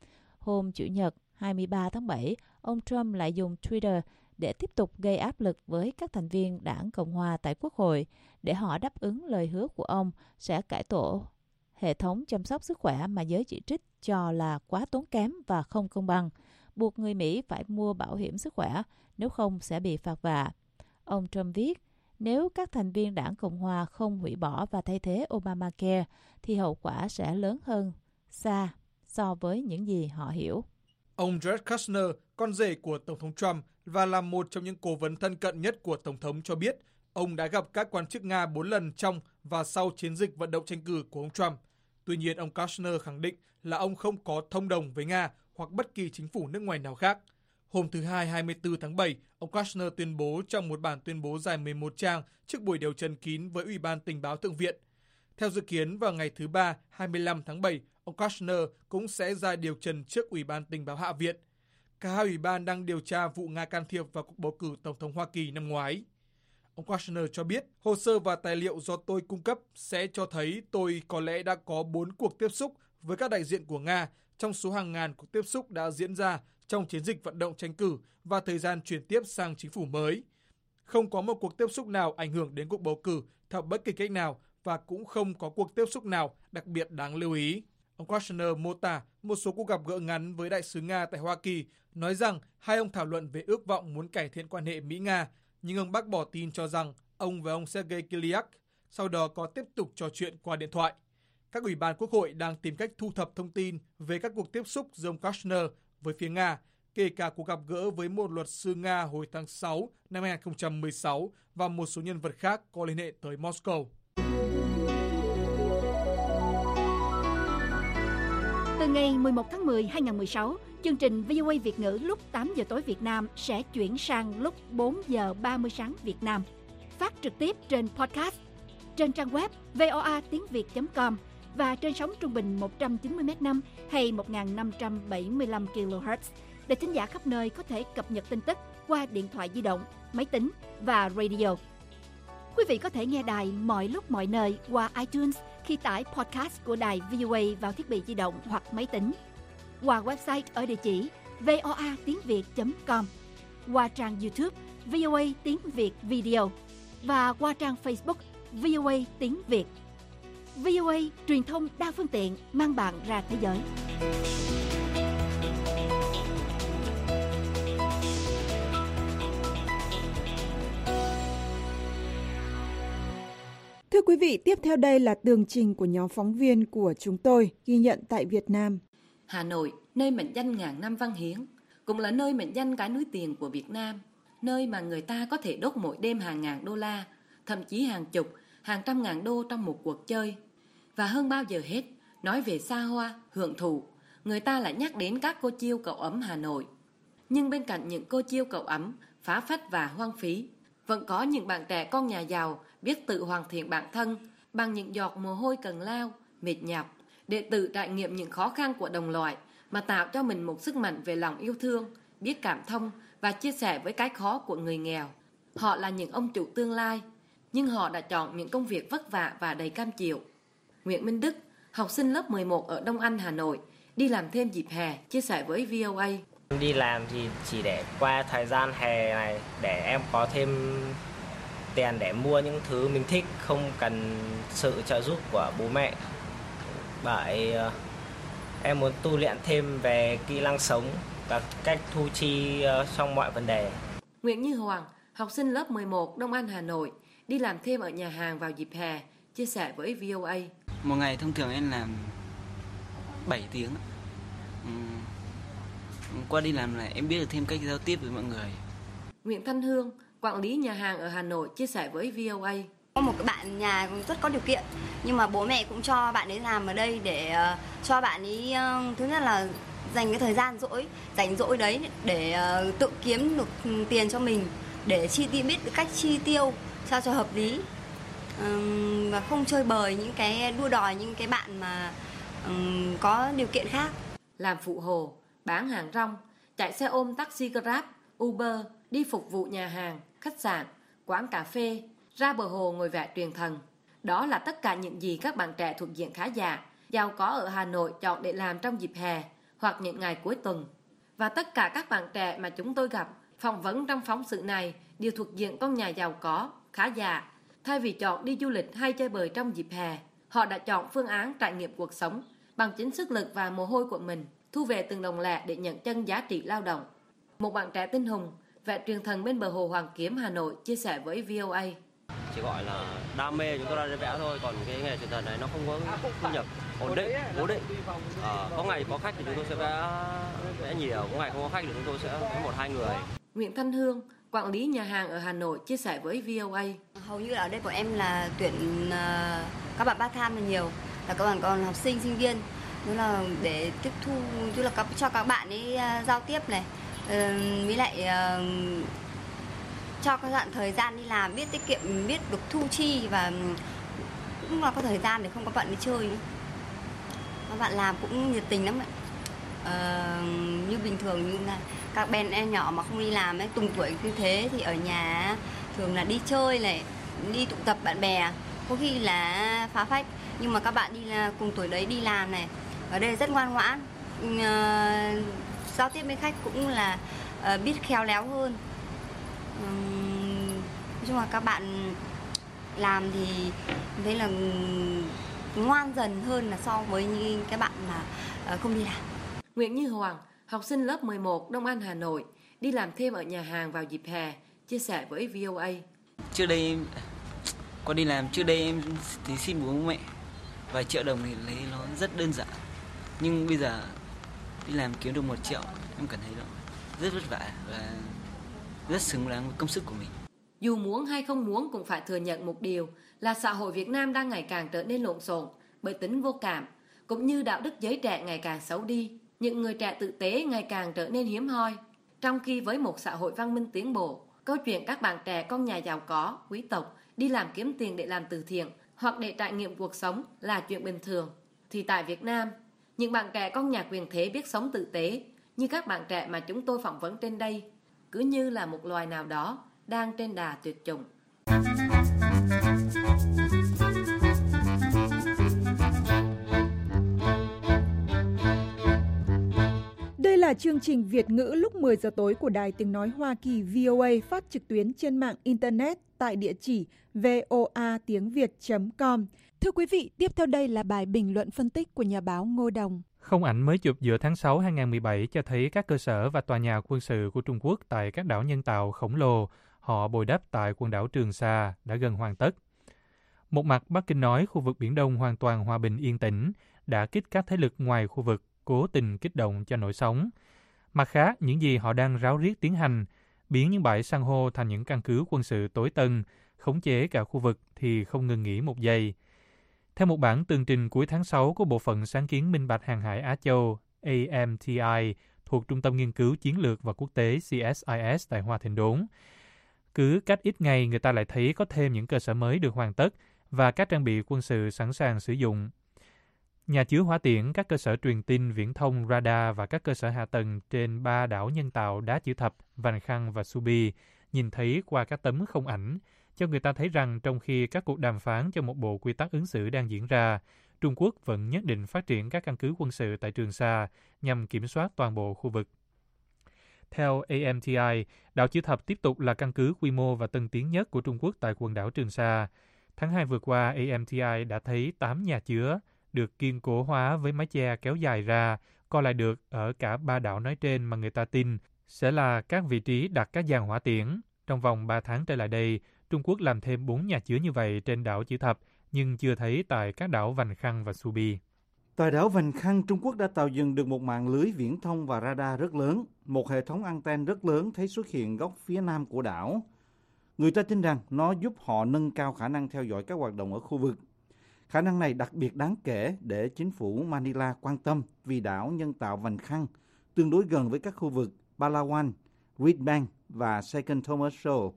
Hôm Chủ nhật, hai mươi ba tháng bảy, ông Trump lại dùng Twitter để tiếp tục gây áp lực với các thành viên đảng Cộng Hòa tại Quốc hội để họ đáp ứng lời hứa của ông sẽ cải tổ hệ thống chăm sóc sức khỏe mà giới chỉ trích cho là quá tốn kém và không công bằng, buộc người Mỹ phải mua bảo hiểm sức khỏe, nếu không sẽ bị phạt vạ. Ông Trump viết, nếu các thành viên đảng Cộng Hòa không hủy bỏ và thay thế Obamacare, thì hậu quả sẽ lớn hơn xa so với những gì họ hiểu. Ông Jared Kushner, con rể của Tổng thống Trump và là một trong những cố vấn thân cận nhất của Tổng thống cho biết, ông đã gặp các quan chức Nga bốn lần trong và sau chiến dịch vận động tranh cử của ông Trump. Tuy nhiên, ông Kushner khẳng định là ông không có thông đồng với Nga hoặc bất kỳ chính phủ nước ngoài nào khác. Hôm thứ Hai, hai mươi tư tháng bảy, ông Kushner tuyên bố trong một bản tuyên bố dài mười một trang trước buổi điều trần kín với Ủy ban Tình báo Thượng viện. Theo dự kiến, vào ngày thứ Ba, hai mươi lăm tháng bảy, ông Kushner cũng sẽ ra điều trần trước Ủy ban Tình báo Hạ viện. Cả hai ủy ban đang điều tra vụ Nga can thiệp vào cuộc bầu cử Tổng thống Hoa Kỳ năm ngoái. Ông Kushner cho biết, hồ sơ và tài liệu do tôi cung cấp sẽ cho thấy tôi có lẽ đã có bốn cuộc tiếp xúc với các đại diện của Nga trong số hàng ngàn cuộc tiếp xúc đã diễn ra trong chiến dịch vận động tranh cử và thời gian chuyển tiếp sang chính phủ mới. Không có một cuộc tiếp xúc nào ảnh hưởng đến cuộc bầu cử theo bất kỳ cách nào và cũng không có cuộc tiếp xúc nào đặc biệt đáng lưu ý. Ông Kushner mô tả một số cuộc gặp gỡ ngắn với đại sứ Nga tại Hoa Kỳ, nói rằng hai ông thảo luận về ước vọng muốn cải thiện quan hệ Mỹ-Nga, nhưng ông bác bỏ tin cho rằng ông và ông Sergei Kislyak sau đó có tiếp tục trò chuyện qua điện thoại. Các ủy ban quốc hội đang tìm cách thu thập thông tin về các cuộc tiếp xúc giữa ông Kushner với phía Nga, kể cả cuộc gặp gỡ với một luật sư Nga hồi tháng sáu năm hai không một sáu và một số nhân vật khác có liên hệ tới Moscow. Từ Từ ngày mười một tháng mười hai nghìn mười sáu, chương trình vê o a Việt ngữ lúc tám giờ tối Việt Nam sẽ chuyển sang lúc bốn giờ ba mươi sáng Việt Nam. Phát trực tiếp trên podcast, trên trang web voa tiếng việt chấm com và trên sóng trung bình một trăm chín mươi mét năm hay một nghìn năm trăm bảy mươi lăm ki lô héc để thính giả khắp nơi có thể cập nhật tin tức qua điện thoại di động, máy tính và radio. Quý vị có thể nghe đài mọi lúc mọi nơi qua iTunes khi tải podcast của đài vê o a vào thiết bị di động hoặc máy tính, qua website ở địa chỉ voa tiếng việt chấm com, qua trang YouTube vê o a tiếng Việt Video và qua trang Facebook vê o a tiếng Việt. vê o a truyền thông đa phương tiện mang bạn ra thế giới. Thưa quý vị, tiếp theo đây là tường trình của nhóm phóng viên của chúng tôi ghi nhận tại Việt Nam. Hà Nội, nơi mệnh danh ngàn năm văn hiến, cũng là nơi mệnh danh cái núi tiền của Việt Nam, nơi mà người ta có thể đốt mỗi đêm hàng ngàn đô la, thậm chí hàng chục, hàng trăm ngàn đô trong một cuộc chơi. Và hơn bao giờ hết, nói về xa hoa, hưởng thụ, người ta lại nhắc đến các cô chiêu cậu ấm Hà Nội. Nhưng bên cạnh những cô chiêu cậu ấm, phá phách và hoang phí, vẫn có những bạn trẻ con nhà giàu biết tự hoàn thiện bản thân bằng những giọt mồ hôi cần lao, mệt nhọc để tự trải nghiệm những khó khăn của đồng loại mà tạo cho mình một sức mạnh về lòng yêu thương, biết cảm thông và chia sẻ với cái khó của người nghèo. Họ là những ông chủ tương lai, nhưng họ đã chọn những công việc vất vả và đầy cam chịu. Nguyễn Minh Đức, học sinh lớp mười một ở Đông Anh, Hà Nội, đi làm thêm dịp hè, chia sẻ với vê o a. Đi làm thì chỉ để qua thời gian hè này để em có thêm tiền để mua những thứ mình thích, không cần sự trợ giúp của bố mẹ. Bởi uh, em muốn tu luyện thêm về kỹ năng sống và cách thu chi uh, trong mọi vấn đề. Nguyễn Như Hoàng, học sinh lớp mười một Đông Anh, Hà Nội, đi làm thêm ở nhà hàng vào dịp hè, chia sẻ với vê o a. Một ngày thông thường em làm bảy tiếng. Uhm, qua đi làm này em biết được thêm cách giao tiếp với mọi người. Nguyễn Thanh Hương, quản lý nhà hàng ở Hà Nội, chia sẻ với vê o a. Có một cái bạn nhà rất có điều kiện, nhưng mà bố mẹ cũng cho bạn ấy làm ở đây để uh, cho bạn ấy uh, thứ nhất là dành cái thời gian rỗi, rảnh rỗi đấy để uh, tự kiếm được tiền cho mình, để chi tiêu, biết cách chi tiêu sao cho hợp lý, um, và không chơi bời những cái đua đòi những cái bạn mà um, có điều kiện khác. Làm phụ hồ, bán hàng rong, chạy xe ôm taxi Grab, Uber, đi phục vụ nhà hàng, khách sạn, quán cà phê, ra bờ hồ ngồi vẽ truyền thần. Đó là tất cả những gì các bạn trẻ thuộc diện khá giả, giàu có ở Hà Nội chọn để làm trong dịp hè hoặc những ngày cuối tuần. Và tất cả các bạn trẻ mà chúng tôi gặp, phỏng vấn trong phóng sự này đều thuộc diện con nhà giàu có, khá giả. Thay vì chọn đi du lịch hay chơi bời trong dịp hè, họ đã chọn phương án trải nghiệm cuộc sống bằng chính sức lực và mồ hôi của mình, thu về từng đồng lẻ để nhận chân giá trị lao động. Một bạn trẻ tên Hùng, vẽ truyền thần bên bờ hồ Hoàn Kiếm, Hà Nội, chia sẻ với vê o a. Chỉ gọi là đam mê chúng tôi đang vẽ thôi, còn cái nghề truyền thần này nó không có thu nhập ổn định, cố định. À, có ngày có khách thì chúng tôi sẽ vẽ vẽ nhiều, có ngày không có khách thì chúng tôi sẽ vẽ một hai người. Nguyễn Thanh Hương, quản lý nhà hàng ở Hà Nội, chia sẻ với vê o a. Hầu như ở đây của em là tuyển uh, các bạn part time là nhiều, là các bạn còn học sinh, sinh viên, đó là để tiếp thu, tức là các, cho các bạn ấy uh, giao tiếp này, uh, với lại uh, cho các bạn thời gian đi làm, biết tiết kiệm, biết được thu chi và cũng là có thời gian để không có bạn đi chơi nữa. Các bạn làm cũng nhiệt tình lắm ạ. Ờ, như bình thường như là các bạn em nhỏ mà không đi làm ấy, cùng tuổi như thế thì ở nhà thường là đi chơi này, đi tụ tập bạn bè, có khi là phá phách, nhưng mà các bạn đi là cùng tuổi đấy đi làm này, ở đây rất ngoan ngoãn, ờ, giao tiếp với khách cũng là uh, biết khéo léo hơn. Uhm, nói chung là các bạn làm thì thấy là ngoan dần hơn là so với những cái bạn mà uh, không đi làm. Nguyễn Như Hoàng, học sinh lớp mười một Đông Anh, Hà Nội, đi làm thêm ở nhà hàng vào dịp hè, chia sẻ với vê o a. Trước đây em qua đi làm, trước đây em thì xin bố mẹ vài triệu đồng thì lấy nó rất đơn giản. Nhưng bây giờ đi làm kiếm được một triệu, em cảm thấy nó rất vất vả và rất xứng đáng với công sức của mình. Dù muốn hay không muốn cũng phải thừa nhận một điều là xã hội Việt Nam đang ngày càng trở nên lộn xộn bởi tính vô cảm, cũng như đạo đức giới trẻ ngày càng xấu đi, những người trẻ tử tế ngày càng trở nên hiếm hoi. Trong khi với một xã hội văn minh tiến bộ, câu chuyện các bạn trẻ con nhà giàu có, quý tộc đi làm kiếm tiền để làm từ thiện hoặc để trải nghiệm cuộc sống là chuyện bình thường, thì tại Việt Nam, những bạn trẻ con nhà quyền thế biết sống tử tế như các bạn trẻ mà chúng tôi phỏng vấn trên đây, cứ như là một loài nào đó đang trên đà tuyệt chủng. Đây là chương trình Việt ngữ lúc mười giờ tối của Đài Tiếng Nói Hoa Kỳ vê o a phát trực tuyến trên mạng Internet tại địa chỉ voa tiếng việt chấm com. Thưa quý vị, tiếp theo đây là bài bình luận phân tích của nhà báo Ngô Đồng. Không ảnh mới chụp giữa tháng sáu hai không một bảy cho thấy các cơ sở và tòa nhà quân sự của Trung Quốc tại các đảo nhân tạo khổng lồ họ bồi đắp tại quần đảo Trường Sa đã gần hoàn tất. Một mặt, Bắc Kinh nói khu vực Biển Đông hoàn toàn hòa bình yên tĩnh, đã kích các thế lực ngoài khu vực cố tình kích động cho nổi sóng. Mặt khác, những gì họ đang ráo riết tiến hành, biến những bãi san hô thành những căn cứ quân sự tối tân, khống chế cả khu vực thì không ngừng nghỉ một giây. Theo một bản tường trình cuối tháng sáu của Bộ phận Sáng kiến Minh bạch Hàng hải Á Châu A M T I thuộc Trung tâm Nghiên cứu Chiến lược và Quốc tế C S I S tại Hoa Thịnh Đốn, cứ cách ít ngày người ta lại thấy có thêm những cơ sở mới được hoàn tất và các trang bị quân sự sẵn sàng sử dụng. Nhà chứa hỏa tiễn, các cơ sở truyền tin, viễn thông, radar và các cơ sở hạ tầng trên ba đảo nhân tạo Đá Chữ Thập, Vành Khăn và Subi nhìn thấy qua các tấm không ảnh, cho người ta thấy rằng trong khi các cuộc đàm phán cho một bộ quy tắc ứng xử đang diễn ra, Trung Quốc vẫn nhất định phát triển các căn cứ quân sự tại Trường Sa nhằm kiểm soát toàn bộ khu vực. Theo A M T I, đảo Chữ Thập tiếp tục là căn cứ quy mô và tân tiến nhất của Trung Quốc tại quần đảo Trường Sa. Tháng hai vừa qua, A M T I đã thấy tám nhà chứa được kiên cố hóa với mái che kéo dài ra, co lại được ở cả ba đảo nói trên mà người ta tin sẽ là các vị trí đặt các giàn hỏa tiễn. Trong vòng ba tháng trở lại đây, Trung Quốc làm thêm bốn nhà chứa như vậy trên đảo Chữ Thập, nhưng chưa thấy tại các đảo Vành Khăn và Subi. Tại đảo Vành Khăn, Trung Quốc đã tạo dựng được một mạng lưới viễn thông và radar rất lớn, một hệ thống anten rất lớn thấy xuất hiện góc phía nam của đảo. Người ta tin rằng nó giúp họ nâng cao khả năng theo dõi các hoạt động ở khu vực. Khả năng này đặc biệt đáng kể để chính phủ Manila quan tâm vì đảo nhân tạo Vành Khăn tương đối gần với các khu vực Palawan, Reed Bank và Second Thomas Shoal.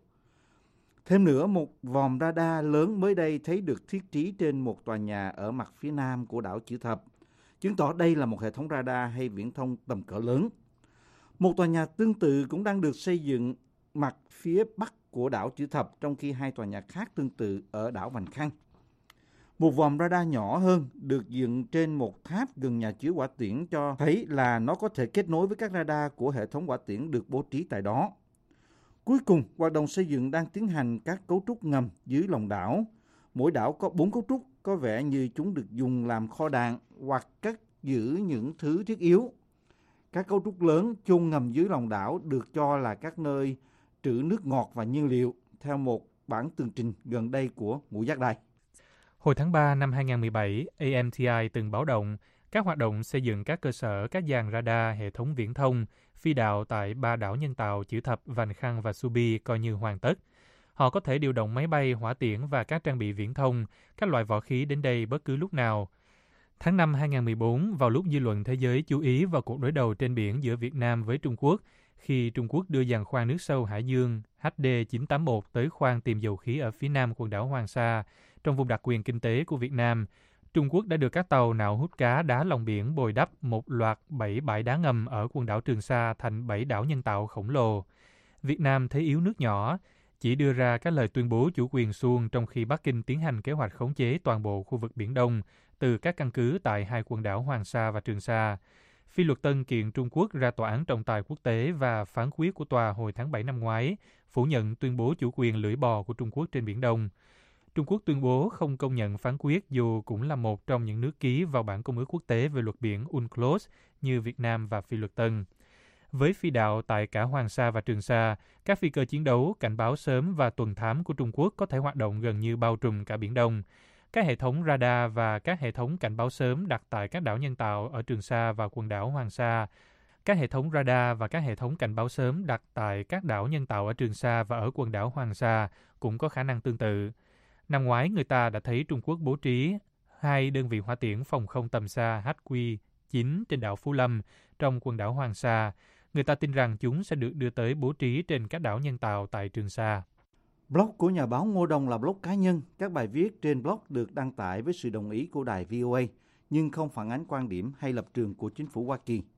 Thêm nữa, một vòm radar lớn mới đây thấy được thiết trí trên một tòa nhà ở mặt phía nam của đảo Chữ Thập, chứng tỏ đây là một hệ thống radar hay viễn thông tầm cỡ lớn. Một tòa nhà tương tự cũng đang được xây dựng mặt phía bắc của đảo Chữ Thập, trong khi hai tòa nhà khác tương tự ở đảo Vành Khăn. Một vòm radar nhỏ hơn được dựng trên một tháp gần nhà chứa hỏa tiễn cho thấy là nó có thể kết nối với các radar của hệ thống hỏa tiễn được bố trí tại đó. Cuối cùng, hoạt động xây dựng đang tiến hành các cấu trúc ngầm dưới lòng đảo. Mỗi đảo có bốn cấu trúc, có vẻ như chúng được dùng làm kho đạn hoặc cất giữ những thứ thiết yếu. Các cấu trúc lớn chôn ngầm dưới lòng đảo được cho là các nơi trữ nước ngọt và nhiên liệu, theo một bản tường trình gần đây của Ngũ Giác Đài. Hồi tháng ba năm hai không một bảy, A M T I từng báo động các hoạt động xây dựng các cơ sở, các dàn radar, hệ thống viễn thông, phi đạo tại ba đảo nhân tạo Chữ Thập, Vành Khăn và Subi coi như hoàn tất. Họ có thể điều động máy bay, hỏa tiễn và các trang bị viễn thông, các loại võ khí đến đây bất cứ lúc nào. Tháng năm hai không một bốn, vào lúc dư luận thế giới chú ý vào cuộc đối đầu trên biển giữa Việt Nam với Trung Quốc, khi Trung Quốc đưa giàn khoan nước sâu Hải Dương H D chín tám một tới khoan tìm dầu khí ở phía nam quần đảo Hoàng Sa, trong vùng đặc quyền kinh tế của Việt Nam, Trung Quốc đã được các tàu nạo hút cá đá lòng biển bồi đắp một loạt bảy bãi đá ngầm ở quần đảo Trường Sa thành bảy đảo nhân tạo khổng lồ. Việt Nam thấy yếu nước nhỏ, chỉ đưa ra các lời tuyên bố chủ quyền suông trong khi Bắc Kinh tiến hành kế hoạch khống chế toàn bộ khu vực Biển Đông từ các căn cứ tại hai quần đảo Hoàng Sa và Trường Sa. Phi luật Tân kiện Trung Quốc ra tòa án trọng tài quốc tế và phán quyết của tòa hồi tháng bảy năm ngoái phủ nhận tuyên bố chủ quyền lưỡi bò của Trung Quốc trên Biển Đông. Trung Quốc tuyên bố không công nhận phán quyết dù cũng là một trong những nước ký vào bản công ước quốc tế về luật biển UNCLOS như Việt Nam và Phi luật Tân. Với phi đạo tại cả Hoàng Sa và Trường Sa, các phi cơ chiến đấu, cảnh báo sớm và tuần thám của Trung Quốc có thể hoạt động gần như bao trùm cả Biển Đông. Các hệ thống radar và các hệ thống cảnh báo sớm đặt tại các đảo nhân tạo ở Trường Sa và quần đảo Hoàng Sa. Các hệ thống radar và các hệ thống cảnh báo sớm đặt tại các đảo nhân tạo ở Trường Sa và ở quần đảo Hoàng Sa cũng có khả năng tương tự. Năm ngoái, người ta đã thấy Trung Quốc bố trí hai đơn vị hỏa tiễn phòng không tầm xa H Q chín trên đảo Phú Lâm trong quần đảo Hoàng Sa. Người ta tin rằng chúng sẽ được đưa tới bố trí trên các đảo nhân tạo tại Trường Sa. Blog của nhà báo Ngô Đông là blog cá nhân. Các bài viết trên blog được đăng tải với sự đồng ý của đài vê o a, nhưng không phản ánh quan điểm hay lập trường của chính phủ Hoa Kỳ.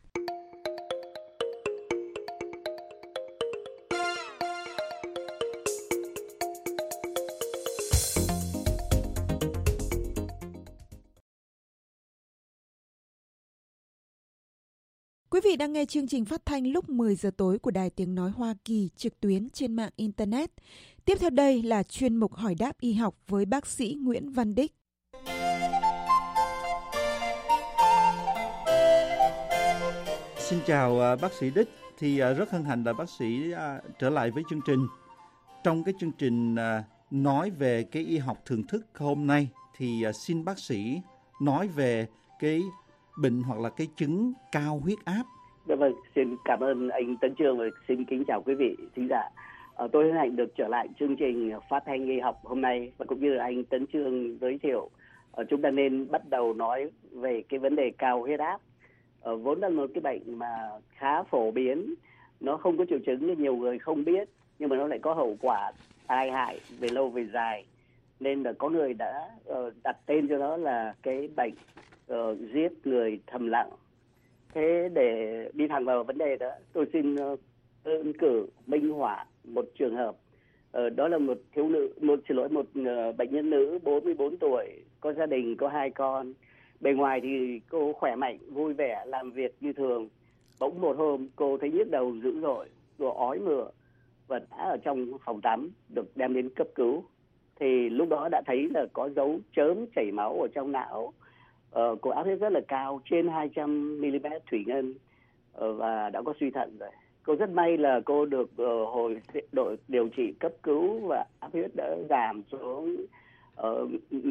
Quý vị đang nghe chương trình phát thanh lúc mười giờ tối của Đài Tiếng Nói Hoa Kỳ trực tuyến trên mạng Internet. Tiếp theo đây là chuyên mục hỏi đáp y học với bác sĩ Nguyễn Văn Đích. Xin chào bác sĩ Đích. Thì rất hân hạnh là bác sĩ trở lại với chương trình. Trong cái chương trình nói về cái y học thưởng thức hôm nay thì xin bác sĩ nói về cái bệnh hoặc là cái chứng cao huyết áp. Dạ vâng, xin cảm ơn anh Tấn Chương và xin kính chào quý vị thính giả. Ờ, tôi hân hạnh được trở lại chương trình phát thanh y học hôm nay và cũng như anh Tấn Chương giới thiệu, ờ, chúng ta nên bắt đầu nói về cái vấn đề cao huyết áp. Ờ, vốn là một cái bệnh mà khá phổ biến, nó không có triệu chứng nên nhiều người không biết, nhưng mà nó lại có hậu quả tai hại về lâu về dài, nên là có người đã uh, đặt tên cho nó là cái bệnh uh, giết người thầm lặng. Thế để đi thẳng vào vấn đề đó, tôi xin uh, đơn cử minh họa một trường hợp. Uh, đó là một thiếu nữ, một xin lỗi một uh, bệnh nhân nữ bốn mươi bốn tuổi, có gia đình, có hai con. Bề ngoài thì cô khỏe mạnh, vui vẻ, làm việc như thường. Bỗng một hôm cô thấy nhức đầu dữ dội, rồi ói mửa và đã ở trong phòng tắm, được đem đến cấp cứu. Thì lúc đó đã thấy là có dấu chớm chảy máu ở trong não. Ờ, cô áp huyết rất là cao, trên hai trăm mi-li-mét thủy ngân, ờ, và đã có suy thận rồi. Cô rất may là cô được uh, hồi đội điều trị cấp cứu và áp huyết đã giảm xuống, uh,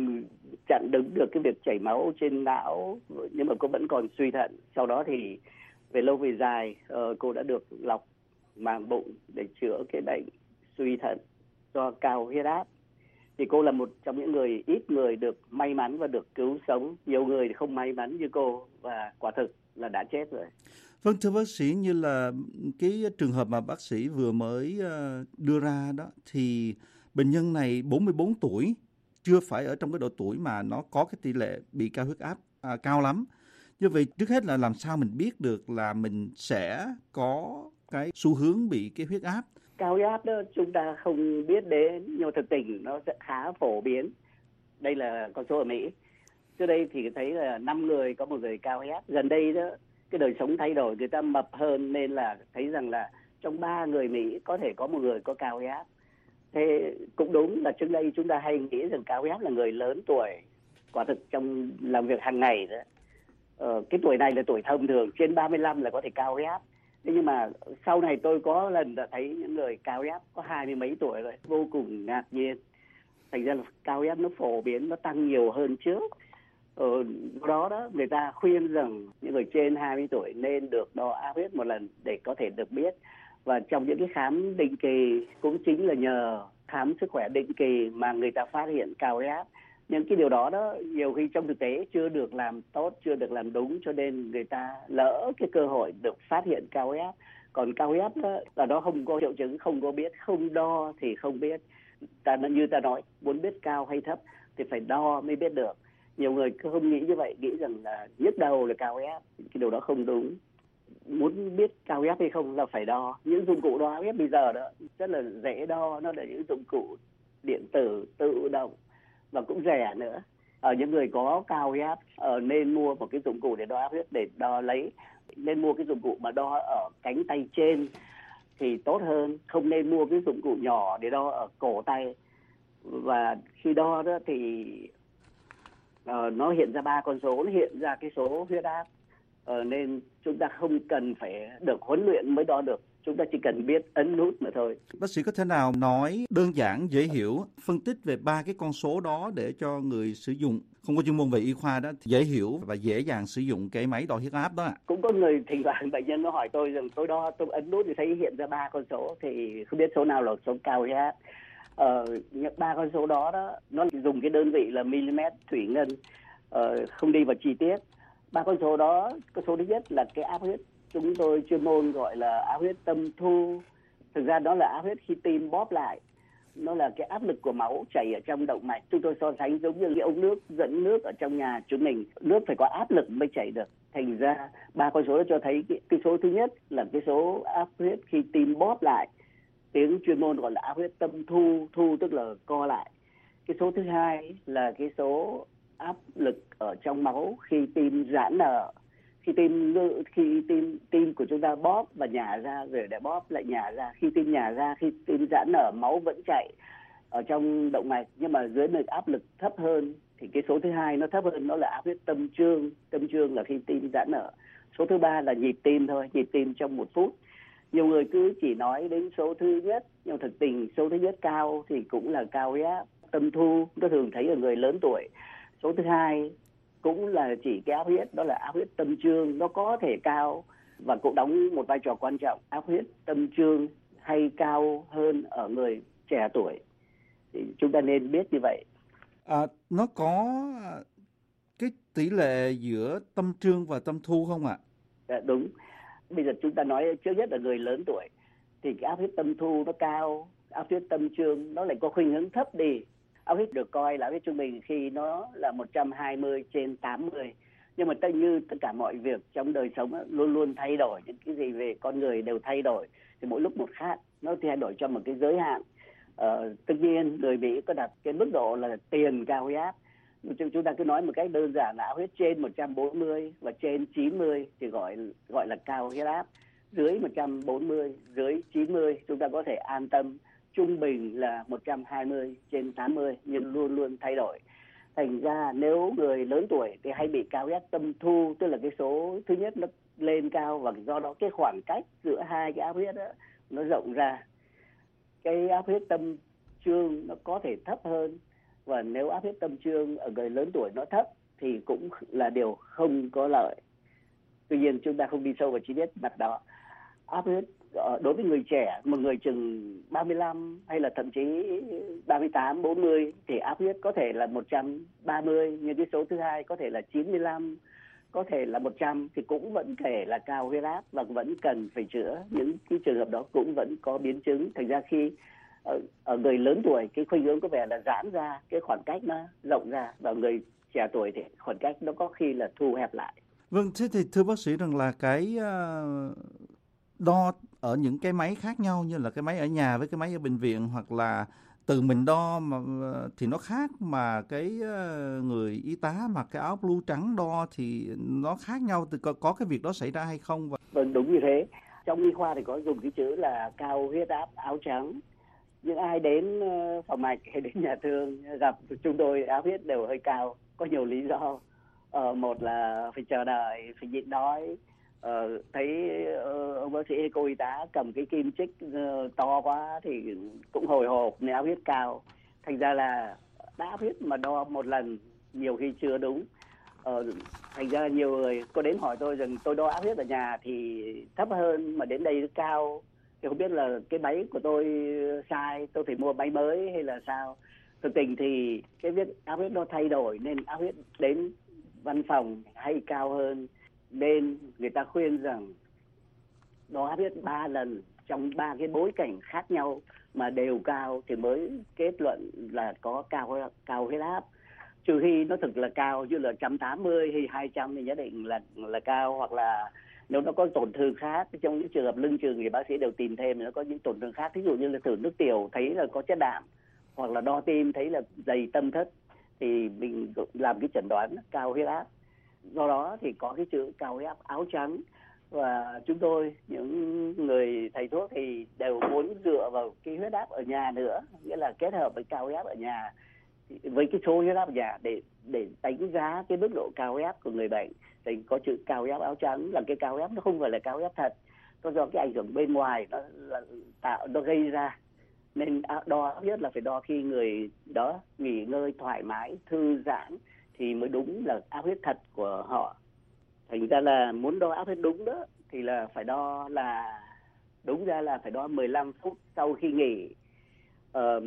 chặn đứng được cái việc chảy máu trên não, nhưng mà cô vẫn còn suy thận. Sau đó thì về lâu về dài, uh, cô đã được lọc màng bụng để chữa cái bệnh suy thận do cao huyết áp. Thì cô là một trong những người ít người được may mắn và được cứu sống. Nhiều người thì không may mắn như cô và quả thực là đã chết rồi. Vâng, thưa bác sĩ, như là cái trường hợp mà bác sĩ vừa mới đưa ra đó, thì bệnh nhân này bốn mươi bốn tuổi, chưa phải ở trong cái độ tuổi mà nó có cái tỷ lệ bị cao huyết áp à, cao lắm. Như vậy trước hết là làm sao mình biết được là mình sẽ có cái xu hướng bị cái huyết áp? Cao huyết áp đó chúng ta không biết đến, nhưng mà thực tình nó sẽ khá phổ biến. Đây là con số ở Mỹ. Trước đây thì thấy là năm người có một người cao huyết áp. Gần đây đó, cái đời sống thay đổi, người ta mập hơn nên là thấy rằng là trong ba người Mỹ có thể có một người có cao huyết áp. Thế cũng đúng là trước đây chúng ta hay nghĩ rằng cao huyết áp là người lớn tuổi. Quả thực trong làm việc hàng ngày đó, ờ, cái tuổi này là tuổi thông thường, trên ba mươi lăm là có thể cao huyết áp. Thế nhưng mà sau này tôi có lần đã thấy những người cao huyết áp có hai mươi mấy tuổi rồi, vô cùng ngạc nhiên. Thành ra là cao huyết áp nó phổ biến, nó tăng nhiều hơn trước. Ờ, đó đó người ta khuyên rằng những người trên hai mươi tuổi nên được đo áp huyết một lần để có thể được biết. Và trong những cái khám định kỳ cũng chính là nhờ khám sức khỏe định kỳ mà người ta phát hiện cao huyết áp. Nhưng cái điều đó đó nhiều khi trong thực tế chưa được làm tốt, chưa được làm đúng, cho nên người ta lỡ cái cơ hội được phát hiện cao huyết áp. Còn cao huyết áp đó là nó không có triệu chứng, không có biết, không đo thì không biết. Ta như ta nói, muốn biết cao hay thấp thì phải đo mới biết được. Nhiều người không nghĩ như vậy, nghĩ rằng là nhức đầu là cao huyết áp. Cái điều đó không đúng. Muốn biết cao huyết áp hay không là phải đo. Những dụng cụ đo huyết bây giờ đó rất là dễ đo, nó là những dụng cụ điện tử tự động và cũng rẻ nữa. Ở những người có cao huyết áp ở nên mua một cái dụng cụ để đo áp huyết, để đo lấy. Nên mua cái dụng cụ mà đo ở cánh tay trên thì tốt hơn, không nên mua cái dụng cụ nhỏ để đo ở cổ tay. Và khi đo đó thì uh, nó hiện ra ba con số, nó hiện ra cái số huyết áp. Uh, nên chúng ta không cần phải được huấn luyện mới đo được. Chúng ta chỉ cần biết ấn nút mà thôi. Bác sĩ có thể nào nói đơn giản, dễ hiểu, phân tích về ba cái con số đó để cho người sử dụng không có chuyên môn về y khoa đó dễ hiểu và dễ dàng sử dụng cái máy đo huyết áp đó ạ? Cũng có người thỉnh thoảng bệnh nhân nó hỏi tôi rằng tôi đo, tôi ấn nút thì thấy hiện ra ba con số, thì không biết số nào là số cao huyết áp. Ờ, ba con số đó đó nó dùng cái đơn vị là mm thủy ngân, ờ, không đi vào chi tiết. Ba con số đó, con số thứ nhất là cái áp huyết, chúng tôi chuyên môn gọi là áp huyết tâm thu. Thực ra đó là áp huyết khi tim bóp lại, nó là cái áp lực của máu chảy ở trong động mạch. Chúng tôi so sánh giống như cái ống nước dẫn nước ở trong nhà chúng mình, nước phải có áp lực mới chảy được. Thành ra ba con số đó cho thấy cái, cái số thứ nhất là cái số áp huyết khi tim bóp lại, tiếng chuyên môn gọi là áp huyết tâm thu, thu tức là co lại. Cái số thứ hai là cái số áp lực ở trong máu khi tim giãn nở, khi tim khi tim tim của chúng ta bóp và nhả ra rồi để bóp lại nhả ra, khi tim nhả ra, khi tim giãn nở, máu vẫn chạy ở trong động mạch nhưng mà dưới một áp lực thấp hơn, thì cái số thứ hai nó thấp hơn, nó là áp huyết tâm trương. Tâm trương là khi tim giãn nở. Số thứ ba là nhịp tim thôi, nhịp tim trong một phút. Nhiều người cứ chỉ nói đến số thứ nhất, nhưng thực tình số thứ nhất cao thì cũng là cao huyết áp tâm thu, nó thường thấy ở người lớn tuổi. Số thứ hai cũng là chỉ cái áp huyết, đó là áp huyết tâm trương, nó có thể cao và cũng đóng một vai trò quan trọng. Áp huyết tâm trương hay cao hơn ở người trẻ tuổi, thì chúng ta nên biết như vậy. À, nó có cái tỷ lệ giữa tâm trương và tâm thu không ạ? À, đúng. Bây giờ chúng ta nói trước nhất là người lớn tuổi thì cái áp huyết tâm thu nó cao, áp huyết tâm trương nó lại có khuynh hướng thấp đi. Áp huyết được coi là áp huyết trung bình khi nó là một trăm hai mươi trên tám mươi. Nhưng mà tất như tất cả mọi việc trong đời sống đó, luôn luôn thay đổi, những cái gì về con người đều thay đổi, thì mỗi lúc một khác, nó thay đổi cho một cái giới hạn. Ờ, tất nhiên người Mỹ có đặt cái mức độ là tiền cao huyết áp. Chúng ta cứ nói một cách đơn giản là áp huyết trên một trăm bốn mươi và trên chín mươi thì gọi gọi là cao huyết áp. Dưới một trăm bốn mươi, dưới chín mươi chúng ta có thể an tâm. Trung bình là một trăm hai mươi trên tám mươi nhưng luôn luôn thay đổi. Thành ra nếu người lớn tuổi thì hay bị cao huyết áp tâm thu, tức là cái số thứ nhất nó lên cao và do đó cái khoảng cách giữa hai cái áp huyết đó, nó rộng ra. Cái áp huyết tâm trương nó có thể thấp hơn, và nếu áp huyết tâm trương ở người lớn tuổi nó thấp thì cũng là điều không có lợi. Tuy nhiên chúng ta không đi sâu vào chi tiết mặt đó. Áp huyết đối với người trẻ, một người chừng ba mươi lăm hay là thậm chí ba mươi tám, bốn mươi thì áp huyết có thể là một trăm ba mươi, nhưng cái số thứ hai có thể là chín mươi lăm, có thể là một trăm, thì cũng vẫn thể là cao huyết áp và vẫn cần phải chữa. Những cái trường hợp đó cũng vẫn có biến chứng. Thành ra khi ở, ở người lớn tuổi cái khuynh hướng có vẻ là giãn ra, cái khoảng cách nó rộng ra, và người trẻ tuổi thì khoảng cách nó có khi là thu hẹp lại. Vâng, thế thì thưa bác sĩ rằng là cái uh, đo ở những cái máy khác nhau, như là cái máy ở nhà với cái máy ở bệnh viện, hoặc là từ mình đo mà thì nó khác, mà cái uh, người y tá mặc cái áo blue trắng đo thì nó khác nhau, thì có, có cái việc đó xảy ra hay không? Vâng, đúng như thế. Trong y khoa thì có dùng cái chữ là cao huyết áp áo trắng. Nhưng ai đến phòng mạch hay đến nhà thương gặp chúng tôi áp huyết đều hơi cao, có nhiều lý do. Ờ, một là phải chờ đợi, phải nhịn đói. Ờ, thấy uh, ông bác sĩ hay cô y tá cầm cái kim chích uh, to quá thì cũng hồi hộp nên áp huyết cao. Thành ra là áp huyết mà đo một lần nhiều khi chưa đúng. Ờ, thành ra nhiều người có đến hỏi tôi rằng tôi đo áp huyết ở nhà thì thấp hơn mà đến đây nó cao. Thì không biết là cái máy của tôi sai, tôi phải mua máy mới hay là sao. Thực tình thì cái việc áp huyết nó thay đổi nên áp huyết đến văn phòng hay cao hơn. Nên người ta khuyên rằng đo áp huyết ba lần trong ba cái bối cảnh khác nhau mà đều cao thì mới kết luận là có cao cao huyết áp. Trừ khi nó thực là cao như là một trăm tám mươi hay hai trăm thì nhất định là là cao, hoặc là nếu nó có tổn thương khác, trong những trường hợp lưng chừng thì bác sĩ đều tìm thêm nó có những tổn thương khác, ví dụ như là thử nước tiểu thấy là có chất đạm, hoặc là đo tim thấy là dày tâm thất, thì mình làm cái chẩn đoán cao huyết áp. Do đó thì có cái chữ cao huyết áp áo trắng, và chúng tôi những người thầy thuốc thì đều muốn dựa vào cái huyết áp ở nhà nữa, nghĩa là kết hợp với cao huyết áp ở nhà với cái số huyết áp ở nhà để để đánh giá cái mức độ cao huyết áp của người bệnh. Thì có chữ cao huyết áp áo trắng là cái cao huyết áp nó không phải là cao huyết áp thật, nó do cái ảnh hưởng bên ngoài nó là tạo nó gây ra. Nên đo áp huyết là phải đo khi người đó nghỉ ngơi thoải mái, thư giãn thì mới đúng là áp huyết thật của họ. Thành ra là muốn đo áp huyết đúng đó thì là phải đo là đúng ra là phải đo mười lăm phút sau khi nghỉ. uh,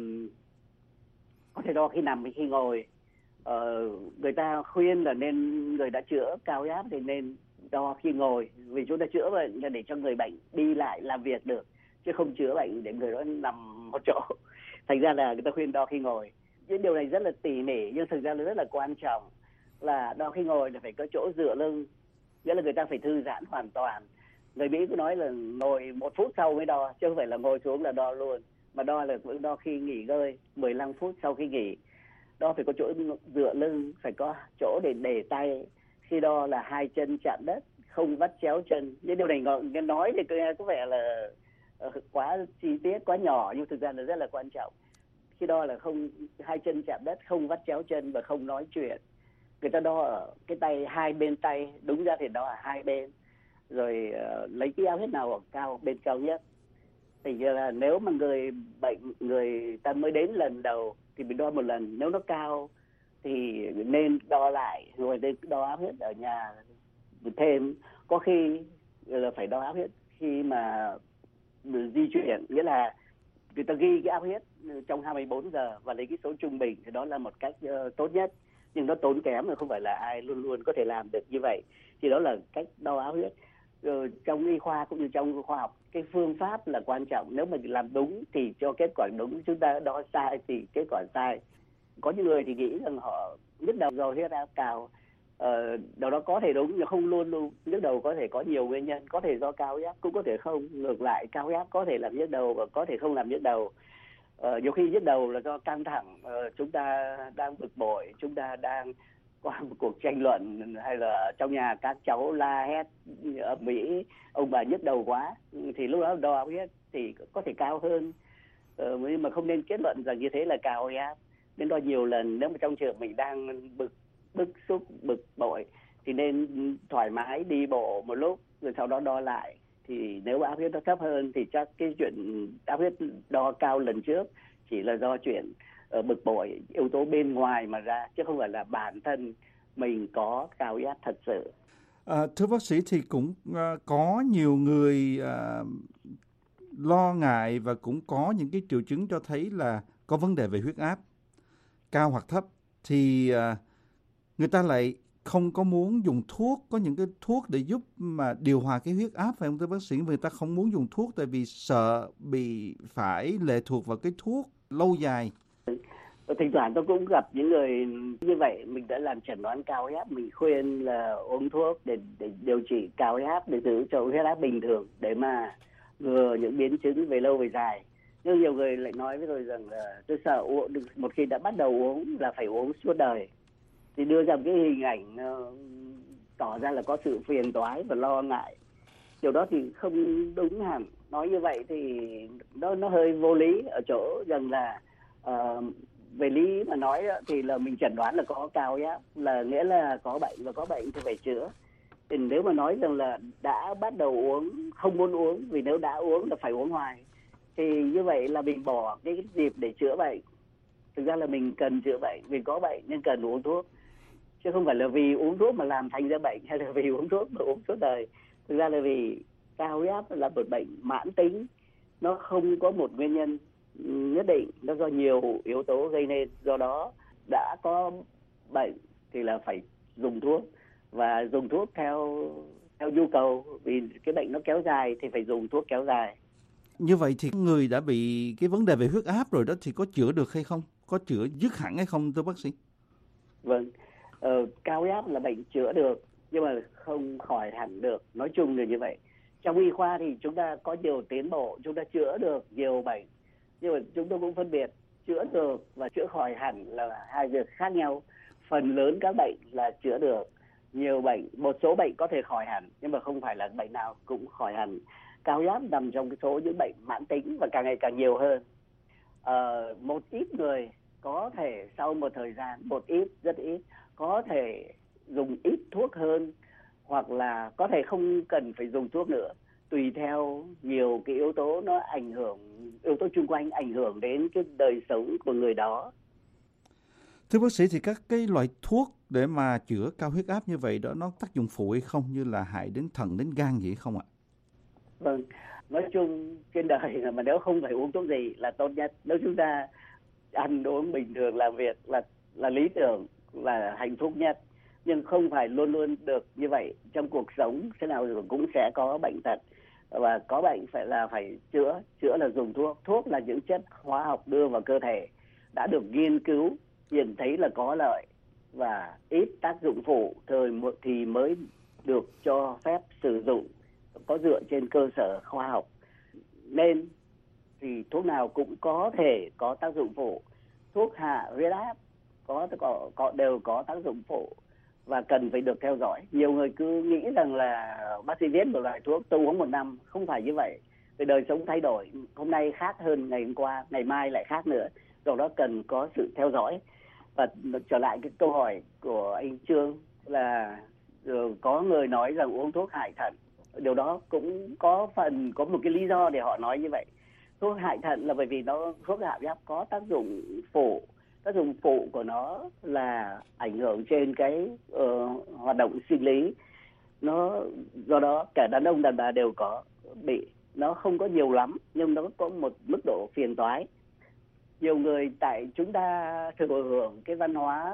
có thể đo khi nằm hay khi ngồi. Uh, người ta khuyên là nên người đã chữa cao huyết áp thì nên đo khi ngồi, vì chúng ta chữa bệnh là để cho người bệnh đi lại làm việc được, chứ không chữa bệnh để người đó nằm một chỗ. Thành ra là người ta khuyên đo khi ngồi. Những điều này rất là tỉ mỉ, nhưng thực ra là rất là quan trọng. Là đo khi ngồi là phải có chỗ dựa lưng, nghĩa là người ta phải thư giãn hoàn toàn. Người Mỹ cứ nói là ngồi một phút sau mới đo, chứ không phải là ngồi xuống là đo luôn. Mà đo là cũng đo khi nghỉ ngơi, mười lăm phút sau khi nghỉ. Đo phải có chỗ dựa lưng, phải có chỗ để để tay. Khi đo là hai chân chạm đất, không vắt chéo chân. Những điều này nghe nói thì có vẻ là quá chi tiết, quá nhỏ, nhưng thực ra là rất là quan trọng. Khi đo là không hai chân chạm đất, không vắt chéo chân và không nói chuyện. Người ta đo ở cái tay, hai bên tay, đúng ra thì đo ở hai bên. Rồi uh, lấy cái áp huyết nào ở cao, bên cao nhất. Thì là nếu mà người bệnh, người ta mới đến lần đầu thì mình đo một lần. Nếu nó cao thì nên đo lại, rồi nên đo áp huyết ở nhà thêm. Có khi là phải đo áp huyết khi mà di chuyển, nghĩa là người ta ghi cái áp huyết trong hai mươi bốn giờ và lấy cái số trung bình, thì đó là một cách uh, tốt nhất. Nhưng nó tốn kém, không phải là ai luôn luôn có thể làm được như vậy. Thì đó là cách đo áp huyết. Rồi trong y khoa cũng như trong khoa học, cái phương pháp là quan trọng. Nếu mà làm đúng thì cho kết quả đúng, chúng ta đo sai thì kết quả sai. Có những người thì nghĩ rằng họ nhức đầu do huyết áp cao, ờ, đó đó có thể đúng nhưng không luôn luôn. Nhức đầu có thể có nhiều nguyên nhân, có thể do cao huyết áp, cũng có thể không. Ngược lại, cao huyết áp có thể làm nhức đầu và có thể không làm nhức đầu. Ờ, nhiều khi nhức đầu là do căng thẳng, ờ, chúng ta đang bực bội, chúng ta đang qua một cuộc tranh luận, hay là trong nhà các cháu la hét ở Mỹ, ông bà nhức đầu quá, thì lúc đó đo áp huyết thì có thể cao hơn. Ờ, nhưng mà không nên kết luận rằng như thế là cao huyết áp. Nên đo nhiều lần. Nếu mà trong trường mình đang bực bức xúc, bực bội thì nên thoải mái đi bộ một lúc rồi sau đó đo lại. Thì nếu áp huyết nó thấp hơn thì chắc cái chuyện áp huyết đo cao lần trước chỉ là do chuyện uh, bực bội, yếu tố bên ngoài mà ra, chứ không phải là bản thân mình có cao huyết áp thật sự. À, thưa bác sĩ, thì cũng uh, có nhiều người uh, lo ngại và cũng có những cái triệu chứng cho thấy là có vấn đề về huyết áp cao hoặc thấp, thì uh, người ta lại không có muốn dùng thuốc, có những cái thuốc để giúp mà điều hòa cái huyết áp, phải không thưa bác sĩ? Người ta không muốn dùng thuốc tại vì sợ bị phải lệ thuộc vào cái thuốc lâu dài. Thỉnh thoảng tôi cũng gặp những người như vậy. Mình đã làm chẩn đoán cao huyết áp, mình khuyên là uống thuốc để, để điều trị cao huyết áp, để giữ cho huyết áp bình thường, để mà ngừa những biến chứng về lâu về dài. Nhưng nhiều người lại nói với tôi rằng là tôi sợ uống, một khi đã bắt đầu uống là phải uống suốt đời. Thì đưa ra một cái hình ảnh uh, tỏ ra là có sự phiền toái và lo ngại. Điều đó thì không đúng hẳn. Nói như vậy thì nó nó hơi vô lý ở chỗ rằng là uh, về lý mà nói thì là mình chẩn đoán là có cao huyết áp, là nghĩa là có bệnh, và có bệnh thì phải chữa. Thì nếu mà nói rằng là đã bắt đầu uống, không muốn uống, vì nếu đã uống là phải uống hoài, thì như vậy là mình bỏ cái dịp để chữa bệnh. Thực ra là mình cần chữa bệnh, vì có bệnh nên cần uống thuốc, chứ không phải là vì uống thuốc mà làm thành ra bệnh, hay là vì uống thuốc mà uống suốt đời. Thực ra là vì cao huyết áp là một bệnh mãn tính, nó không có một nguyên nhân nhất định, nó do nhiều yếu tố gây nên. Do đó đã có bệnh thì là phải dùng thuốc, và dùng thuốc theo theo nhu cầu, vì cái bệnh nó kéo dài thì phải dùng thuốc kéo dài. Như vậy thì người đã bị cái vấn đề về huyết áp rồi đó thì có chữa được hay không? Có chữa dứt hẳn hay không thưa bác sĩ? Vâng, ờ, cao huyết áp là bệnh chữa được nhưng mà không khỏi hẳn được, nói chung là như vậy. Trong y khoa thì chúng ta có nhiều tiến bộ, chúng ta chữa được nhiều bệnh, nhưng mà chúng tôi cũng phân biệt chữa được và chữa khỏi hẳn là hai việc khác nhau. Phần lớn các bệnh là chữa được, nhiều bệnh, một số bệnh có thể khỏi hẳn, nhưng mà không phải là bệnh nào cũng khỏi hẳn. Cao huyết áp nằm trong cái số những bệnh mãn tính và càng ngày càng nhiều hơn. Ờ, một ít người có thể sau một thời gian, một ít, rất ít, có thể dùng ít thuốc hơn, hoặc là có thể không cần phải dùng thuốc nữa, tùy theo nhiều cái yếu tố nó ảnh hưởng, yếu tố xung quanh ảnh hưởng đến cái đời sống của người đó. Thưa bác sĩ, thì các cái loại thuốc để mà chữa cao huyết áp như vậy đó, nó tác dụng phụ hay không, như là hại đến thận, đến gan gì không ạ? Vâng, nói chung trên đời mà nếu không phải uống thuốc gì là tốt nhất. Nếu chúng ta ăn uống bình thường, làm việc là là lý tưởng, là hạnh phúc nhất, nhưng không phải luôn luôn được như vậy. Trong cuộc sống thế nào rồi cũng sẽ có bệnh tật, và có bệnh phải là phải chữa. Chữa là dùng thuốc. Thuốc là những chất hóa học đưa vào cơ thể, đã được nghiên cứu nhận thấy là có lợi và ít tác dụng phụ thời thì mới được cho phép sử dụng, có dựa trên cơ sở khoa học. Nên thì thuốc nào cũng có thể có tác dụng phụ. Thuốc hạ huyết áp có, có, có đều có tác dụng phụ và cần phải được theo dõi. Nhiều người cứ nghĩ rằng là bác sĩ viết một loại thuốc tôi uống một năm, không phải như vậy. Vì đời sống thay đổi, hôm nay khác hơn ngày hôm qua, ngày mai lại khác nữa, do đó cần có sự theo dõi. Và trở lại cái câu hỏi của anh Trương là có người nói rằng uống thuốc hại thận, điều đó cũng có phần có một cái lý do để họ nói như vậy. Thuốc hại thận là bởi vì nó thuốc hạ huyết áp có tác dụng phụ. Tác dụng phụ của nó là ảnh hưởng trên cái uh, hoạt động sinh lý. Nó do đó cả đàn ông đàn bà đều có bị. Nó không có nhiều lắm nhưng nó có một mức độ phiền toái. Nhiều người tại chúng ta thừa hưởng cái văn hóa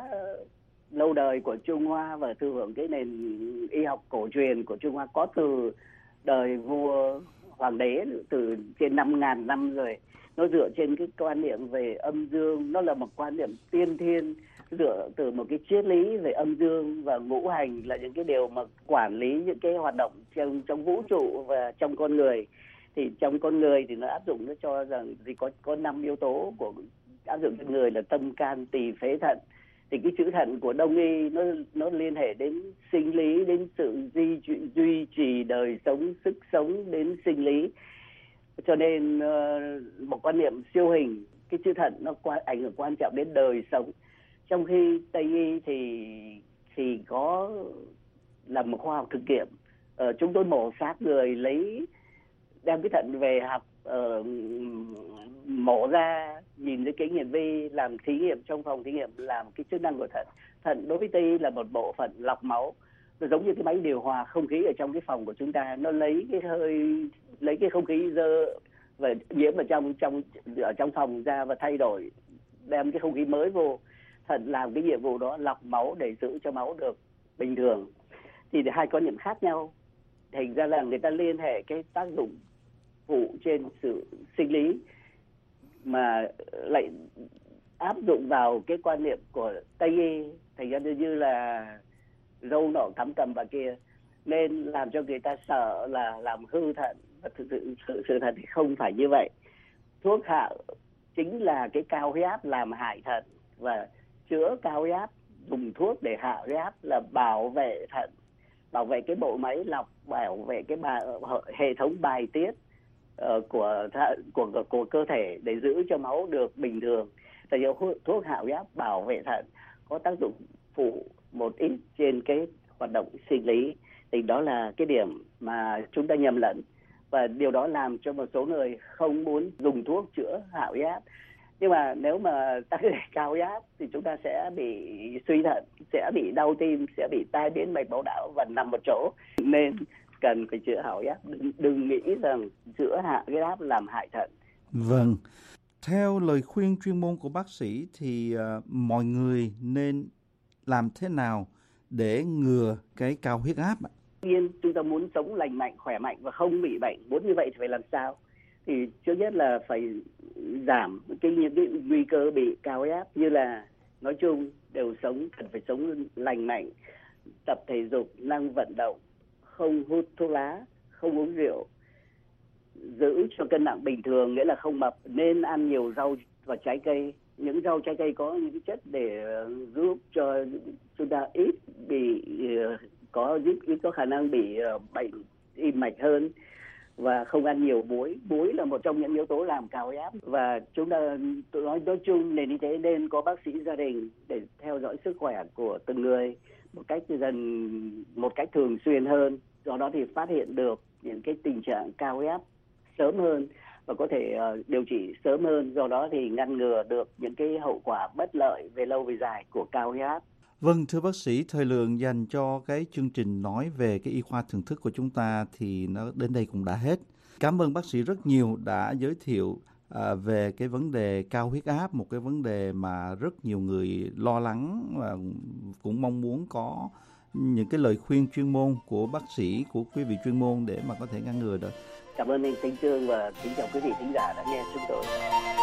lâu đời của Trung Hoa và thừa hưởng cái nền y học cổ truyền của Trung Hoa có từ đời vua hoàng đế, từ trên năm ngàn năm rồi. Nó dựa trên cái quan niệm về âm dương, nó là một quan niệm tiên thiên, dựa từ một cái triết lý về âm dương và ngũ hành là những cái điều mà quản lý những cái hoạt động trong trong vũ trụ và trong con người. Thì trong con người thì nó áp dụng, nó cho rằng thì có có năm yếu tố của áp dụng cho người là tâm, can, tỳ, phế, thận. Thì cái chữ thận của Đông y nó nó liên hệ đến sinh lý, đến sự duy duy trì đời sống, sức sống, đến sinh lý. Cho nên uh, một quan niệm siêu hình, cái chữ thận nó quan, ảnh hưởng quan trọng đến đời sống. Trong khi Tây y thì thì có là một khoa học thực nghiệm. Uh, chúng tôi mổ xác người, lấy đem cái thận về học, uh, mổ ra, nhìn thấy kính hiển vi, làm thí nghiệm trong phòng thí nghiệm, làm cái chức năng của thận. Thận đối với Tây y là một bộ phận lọc máu, nó giống như cái máy điều hòa không khí ở trong cái phòng của chúng ta. Nó lấy cái hơi, lấy cái không khí dơ và nhiễm ở trong trong ở trong phòng ra và thay đổi, đem cái không khí mới vô. Thận làm cái nhiệm vụ đó, lọc máu để giữ cho máu được bình thường. Thì hai quan niệm khác nhau, thành ra là người ta liên hệ cái tác dụng phụ trên sự sinh lý mà lại áp dụng vào cái quan niệm của Tây y, thành ra như là râu nọ cắm cầm bà kia, nên làm cho người ta sợ là làm hư thận. Và thực sự sự, sự thật thì không phải như vậy. Thuốc hạ chính là cái cao huyết áp làm hại thận, và chữa cao huyết áp, dùng thuốc để hạ huyết áp là bảo vệ thận, bảo vệ cái bộ máy lọc, bảo vệ cái bà, hệ thống bài tiết uh, của, thận, của của cơ thể để giữ cho máu được bình thường. Tại vì thuốc hạ huyết áp bảo vệ thận có tác dụng phụ một ít trên cái hoạt động sinh lý. Thì đó là cái điểm mà chúng ta nhầm lẫn, và điều đó làm cho một số người không muốn dùng thuốc chữa hạ huyết áp. Nhưng mà nếu mà ta để cao huyết áp thì chúng ta sẽ bị suy thận, sẽ bị đau tim, sẽ bị tai biến mạch máu não và nằm một chỗ. Nên cần phải chữa hạ huyết áp, đừng, đừng nghĩ rằng chữa hạ huyết áp làm hại thận. Vâng, theo lời khuyên chuyên môn của bác sĩ thì uh, mọi người nên làm thế nào để ngừa cái cao huyết áp ạ? Nhiên chúng ta muốn sống lành mạnh, khỏe mạnh và không bị bệnh, muốn như vậy thì phải làm sao? Thì trước nhất là phải giảm cái những cái nguy cơ bị cao huyết áp, như là nói chung đều sống cần phải sống lành mạnh, tập thể dục, năng vận động, không hút thuốc lá, không uống rượu, giữ cho cân nặng bình thường, nghĩa là không mập, nên ăn nhiều rau và trái cây. Những rau trái cây có những chất để giúp cho chúng ta ít bị có giúp ít có khả năng bị bệnh tim mạch hơn, và không ăn nhiều muối. Muối là một trong những yếu tố làm cao huyết áp, và chúng ta tôi nói nói chung nền y tế nên có bác sĩ gia đình để theo dõi sức khỏe của từng người một cách dần một cách thường xuyên hơn. Do đó thì phát hiện được những cái tình trạng cao huyết áp sớm hơn và có thể uh, điều trị sớm hơn, do đó thì ngăn ngừa được những cái hậu quả bất lợi về lâu về dài của cao huyết áp. Vâng, thưa bác sĩ, thời lượng dành cho cái chương trình nói về cái y khoa thưởng thức của chúng ta thì nó đến đây cũng đã hết. Cảm ơn bác sĩ rất nhiều đã giới thiệu à, về cái vấn đề cao huyết áp, một cái vấn đề mà rất nhiều người lo lắng và cũng mong muốn có những cái lời khuyên chuyên môn của bác sĩ, của quý vị chuyên môn để mà có thể ngăn ngừa được. Cảm ơn anh Thanh Trương và kính chào quý vị thính giả đã nghe chúng tôi.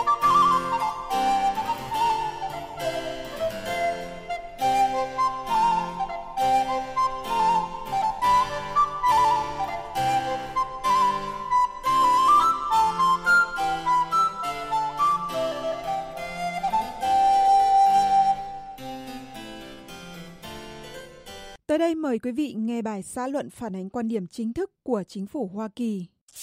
Tới đây mời quý vị nghe bài xã luận phản ánh quan điểm chính thức của chính phủ Hoa Kỳ.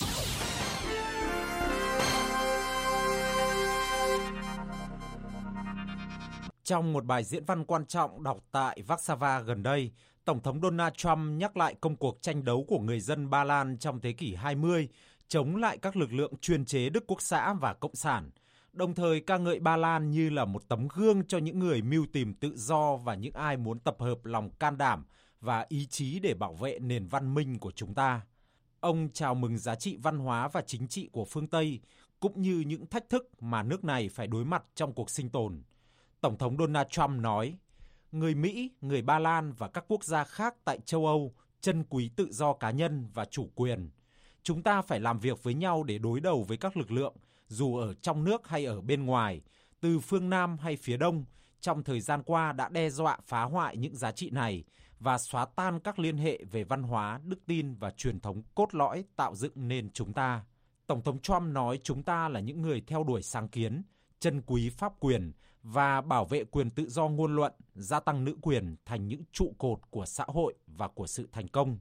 Trong một bài diễn văn quan trọng đọc tại Warsaw gần đây, Tổng thống Donald Trump nhắc lại công cuộc tranh đấu của người dân Ba Lan trong thế kỷ hai mươi, chống lại các lực lượng chuyên chế Đức Quốc xã và Cộng sản, đồng thời ca ngợi Ba Lan như là một tấm gương cho những người mưu tìm tự do và những ai muốn tập hợp lòng can đảm và ý chí để bảo vệ nền văn minh của chúng ta. Ông chào mừng giá trị văn hóa và chính trị của phương Tây, cũng như những thách thức mà nước này phải đối mặt trong cuộc sinh tồn. Tổng thống Donald Trump nói, người Mỹ, người Ba Lan và các quốc gia khác tại châu Âu trân quý tự do cá nhân và chủ quyền. Chúng ta phải làm việc với nhau để đối đầu với các lực lượng, dù ở trong nước hay ở bên ngoài, từ phương Nam hay phía Đông, trong thời gian qua đã đe dọa phá hoại những giá trị này và xóa tan các liên hệ về văn hóa, đức tin và truyền thống cốt lõi tạo dựng nên chúng ta. Tổng thống Trump nói chúng ta là những người theo đuổi sáng kiến, trân quý pháp quyền và bảo vệ quyền tự do ngôn luận, gia tăng nữ quyền thành những trụ cột của xã hội và của sự thành công.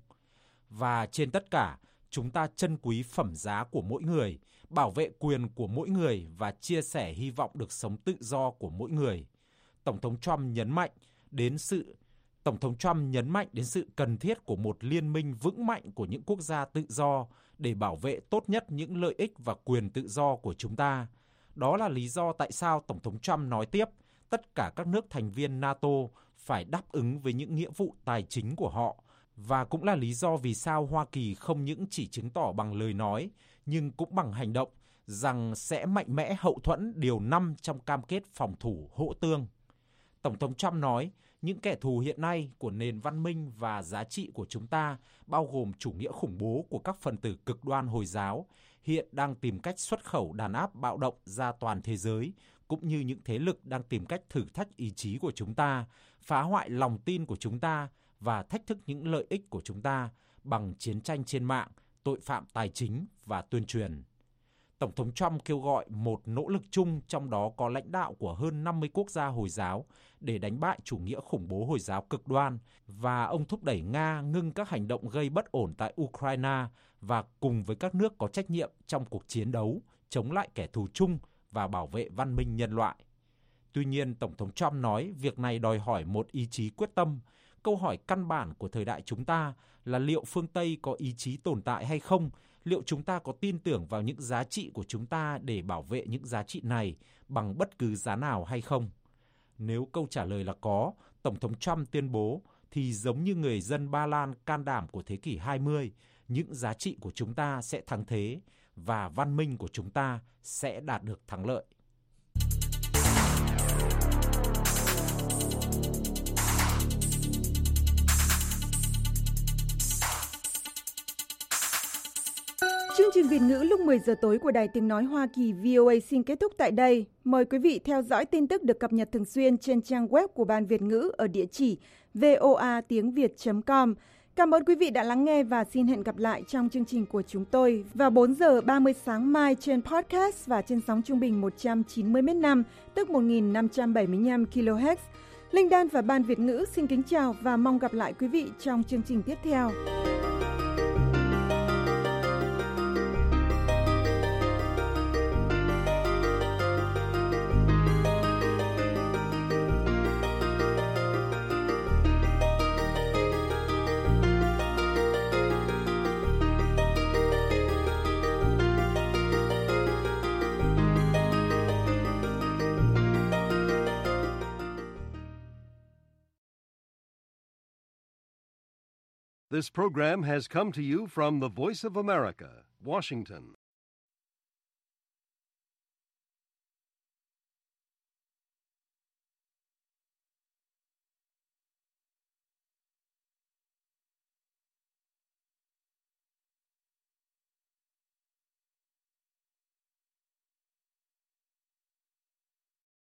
Và trên tất cả, chúng ta trân quý phẩm giá của mỗi người, bảo vệ quyền của mỗi người và chia sẻ hy vọng được sống tự do của mỗi người. Tổng thống Trump nhấn mạnh đến sự Tổng thống Trump nhấn mạnh đến sự cần thiết của một liên minh vững mạnh của những quốc gia tự do để bảo vệ tốt nhất những lợi ích và quyền tự do của chúng ta. Đó là lý do tại sao Tổng thống Trump nói tiếp, tất cả các nước thành viên NATO phải đáp ứng với những nghĩa vụ tài chính của họ, và cũng là lý do vì sao Hoa Kỳ không những chỉ chứng tỏ bằng lời nói, nhưng cũng bằng hành động, rằng sẽ mạnh mẽ hậu thuẫn điều năm trong cam kết phòng thủ hỗ tương. Tổng thống Trump nói, những kẻ thù hiện nay của nền văn minh và giá trị của chúng ta, bao gồm chủ nghĩa khủng bố của các phần tử cực đoan Hồi giáo, hiện đang tìm cách xuất khẩu đàn áp bạo động ra toàn thế giới, cũng như những thế lực đang tìm cách thử thách ý chí của chúng ta, phá hoại lòng tin của chúng ta và thách thức những lợi ích của chúng ta bằng chiến tranh trên mạng, tội phạm tài chính và tuyên truyền. Tổng thống Trump kêu gọi một nỗ lực chung, trong đó có lãnh đạo của hơn năm mươi quốc gia Hồi giáo, để đánh bại chủ nghĩa khủng bố Hồi giáo cực đoan, và ông thúc đẩy Nga ngưng các hành động gây bất ổn tại Ukraine và cùng với các nước có trách nhiệm trong cuộc chiến đấu chống lại kẻ thù chung và bảo vệ văn minh nhân loại. Tuy nhiên, Tổng thống Trump nói việc này đòi hỏi một ý chí quyết tâm. Câu hỏi căn bản của thời đại chúng ta là liệu phương Tây có ý chí tồn tại hay không? Liệu chúng ta có tin tưởng vào những giá trị của chúng ta để bảo vệ những giá trị này bằng bất cứ giá nào hay không? Nếu câu trả lời là có, Tổng thống Trump tuyên bố, thì giống như người dân Ba Lan can đảm của thế kỷ hai mươi, những giá trị của chúng ta sẽ thắng thế và văn minh của chúng ta sẽ đạt được thắng lợi. Chương trình Việt ngữ lúc mười giờ tối của Đài Tiếng Nói Hoa Kỳ vê o a xin kết thúc tại đây. Mời quý vị theo dõi tin tức được cập nhật thường xuyên trên trang web của Ban Việt ngữ ở địa chỉ voa tiếng việt chấm com. Cảm ơn quý vị đã lắng nghe và xin hẹn gặp lại trong chương trình của chúng tôi vào bốn giờ ba mươi sáng mai trên podcast và trên sóng trung bình một trăm chín mươi mét năm, tức một nghìn năm trăm bảy mươi lăm ki lô héc. Linh Đan và Ban Việt ngữ xin kính chào và mong gặp lại quý vị trong chương trình tiếp theo. This program has come to you from the Voice of America, Washington.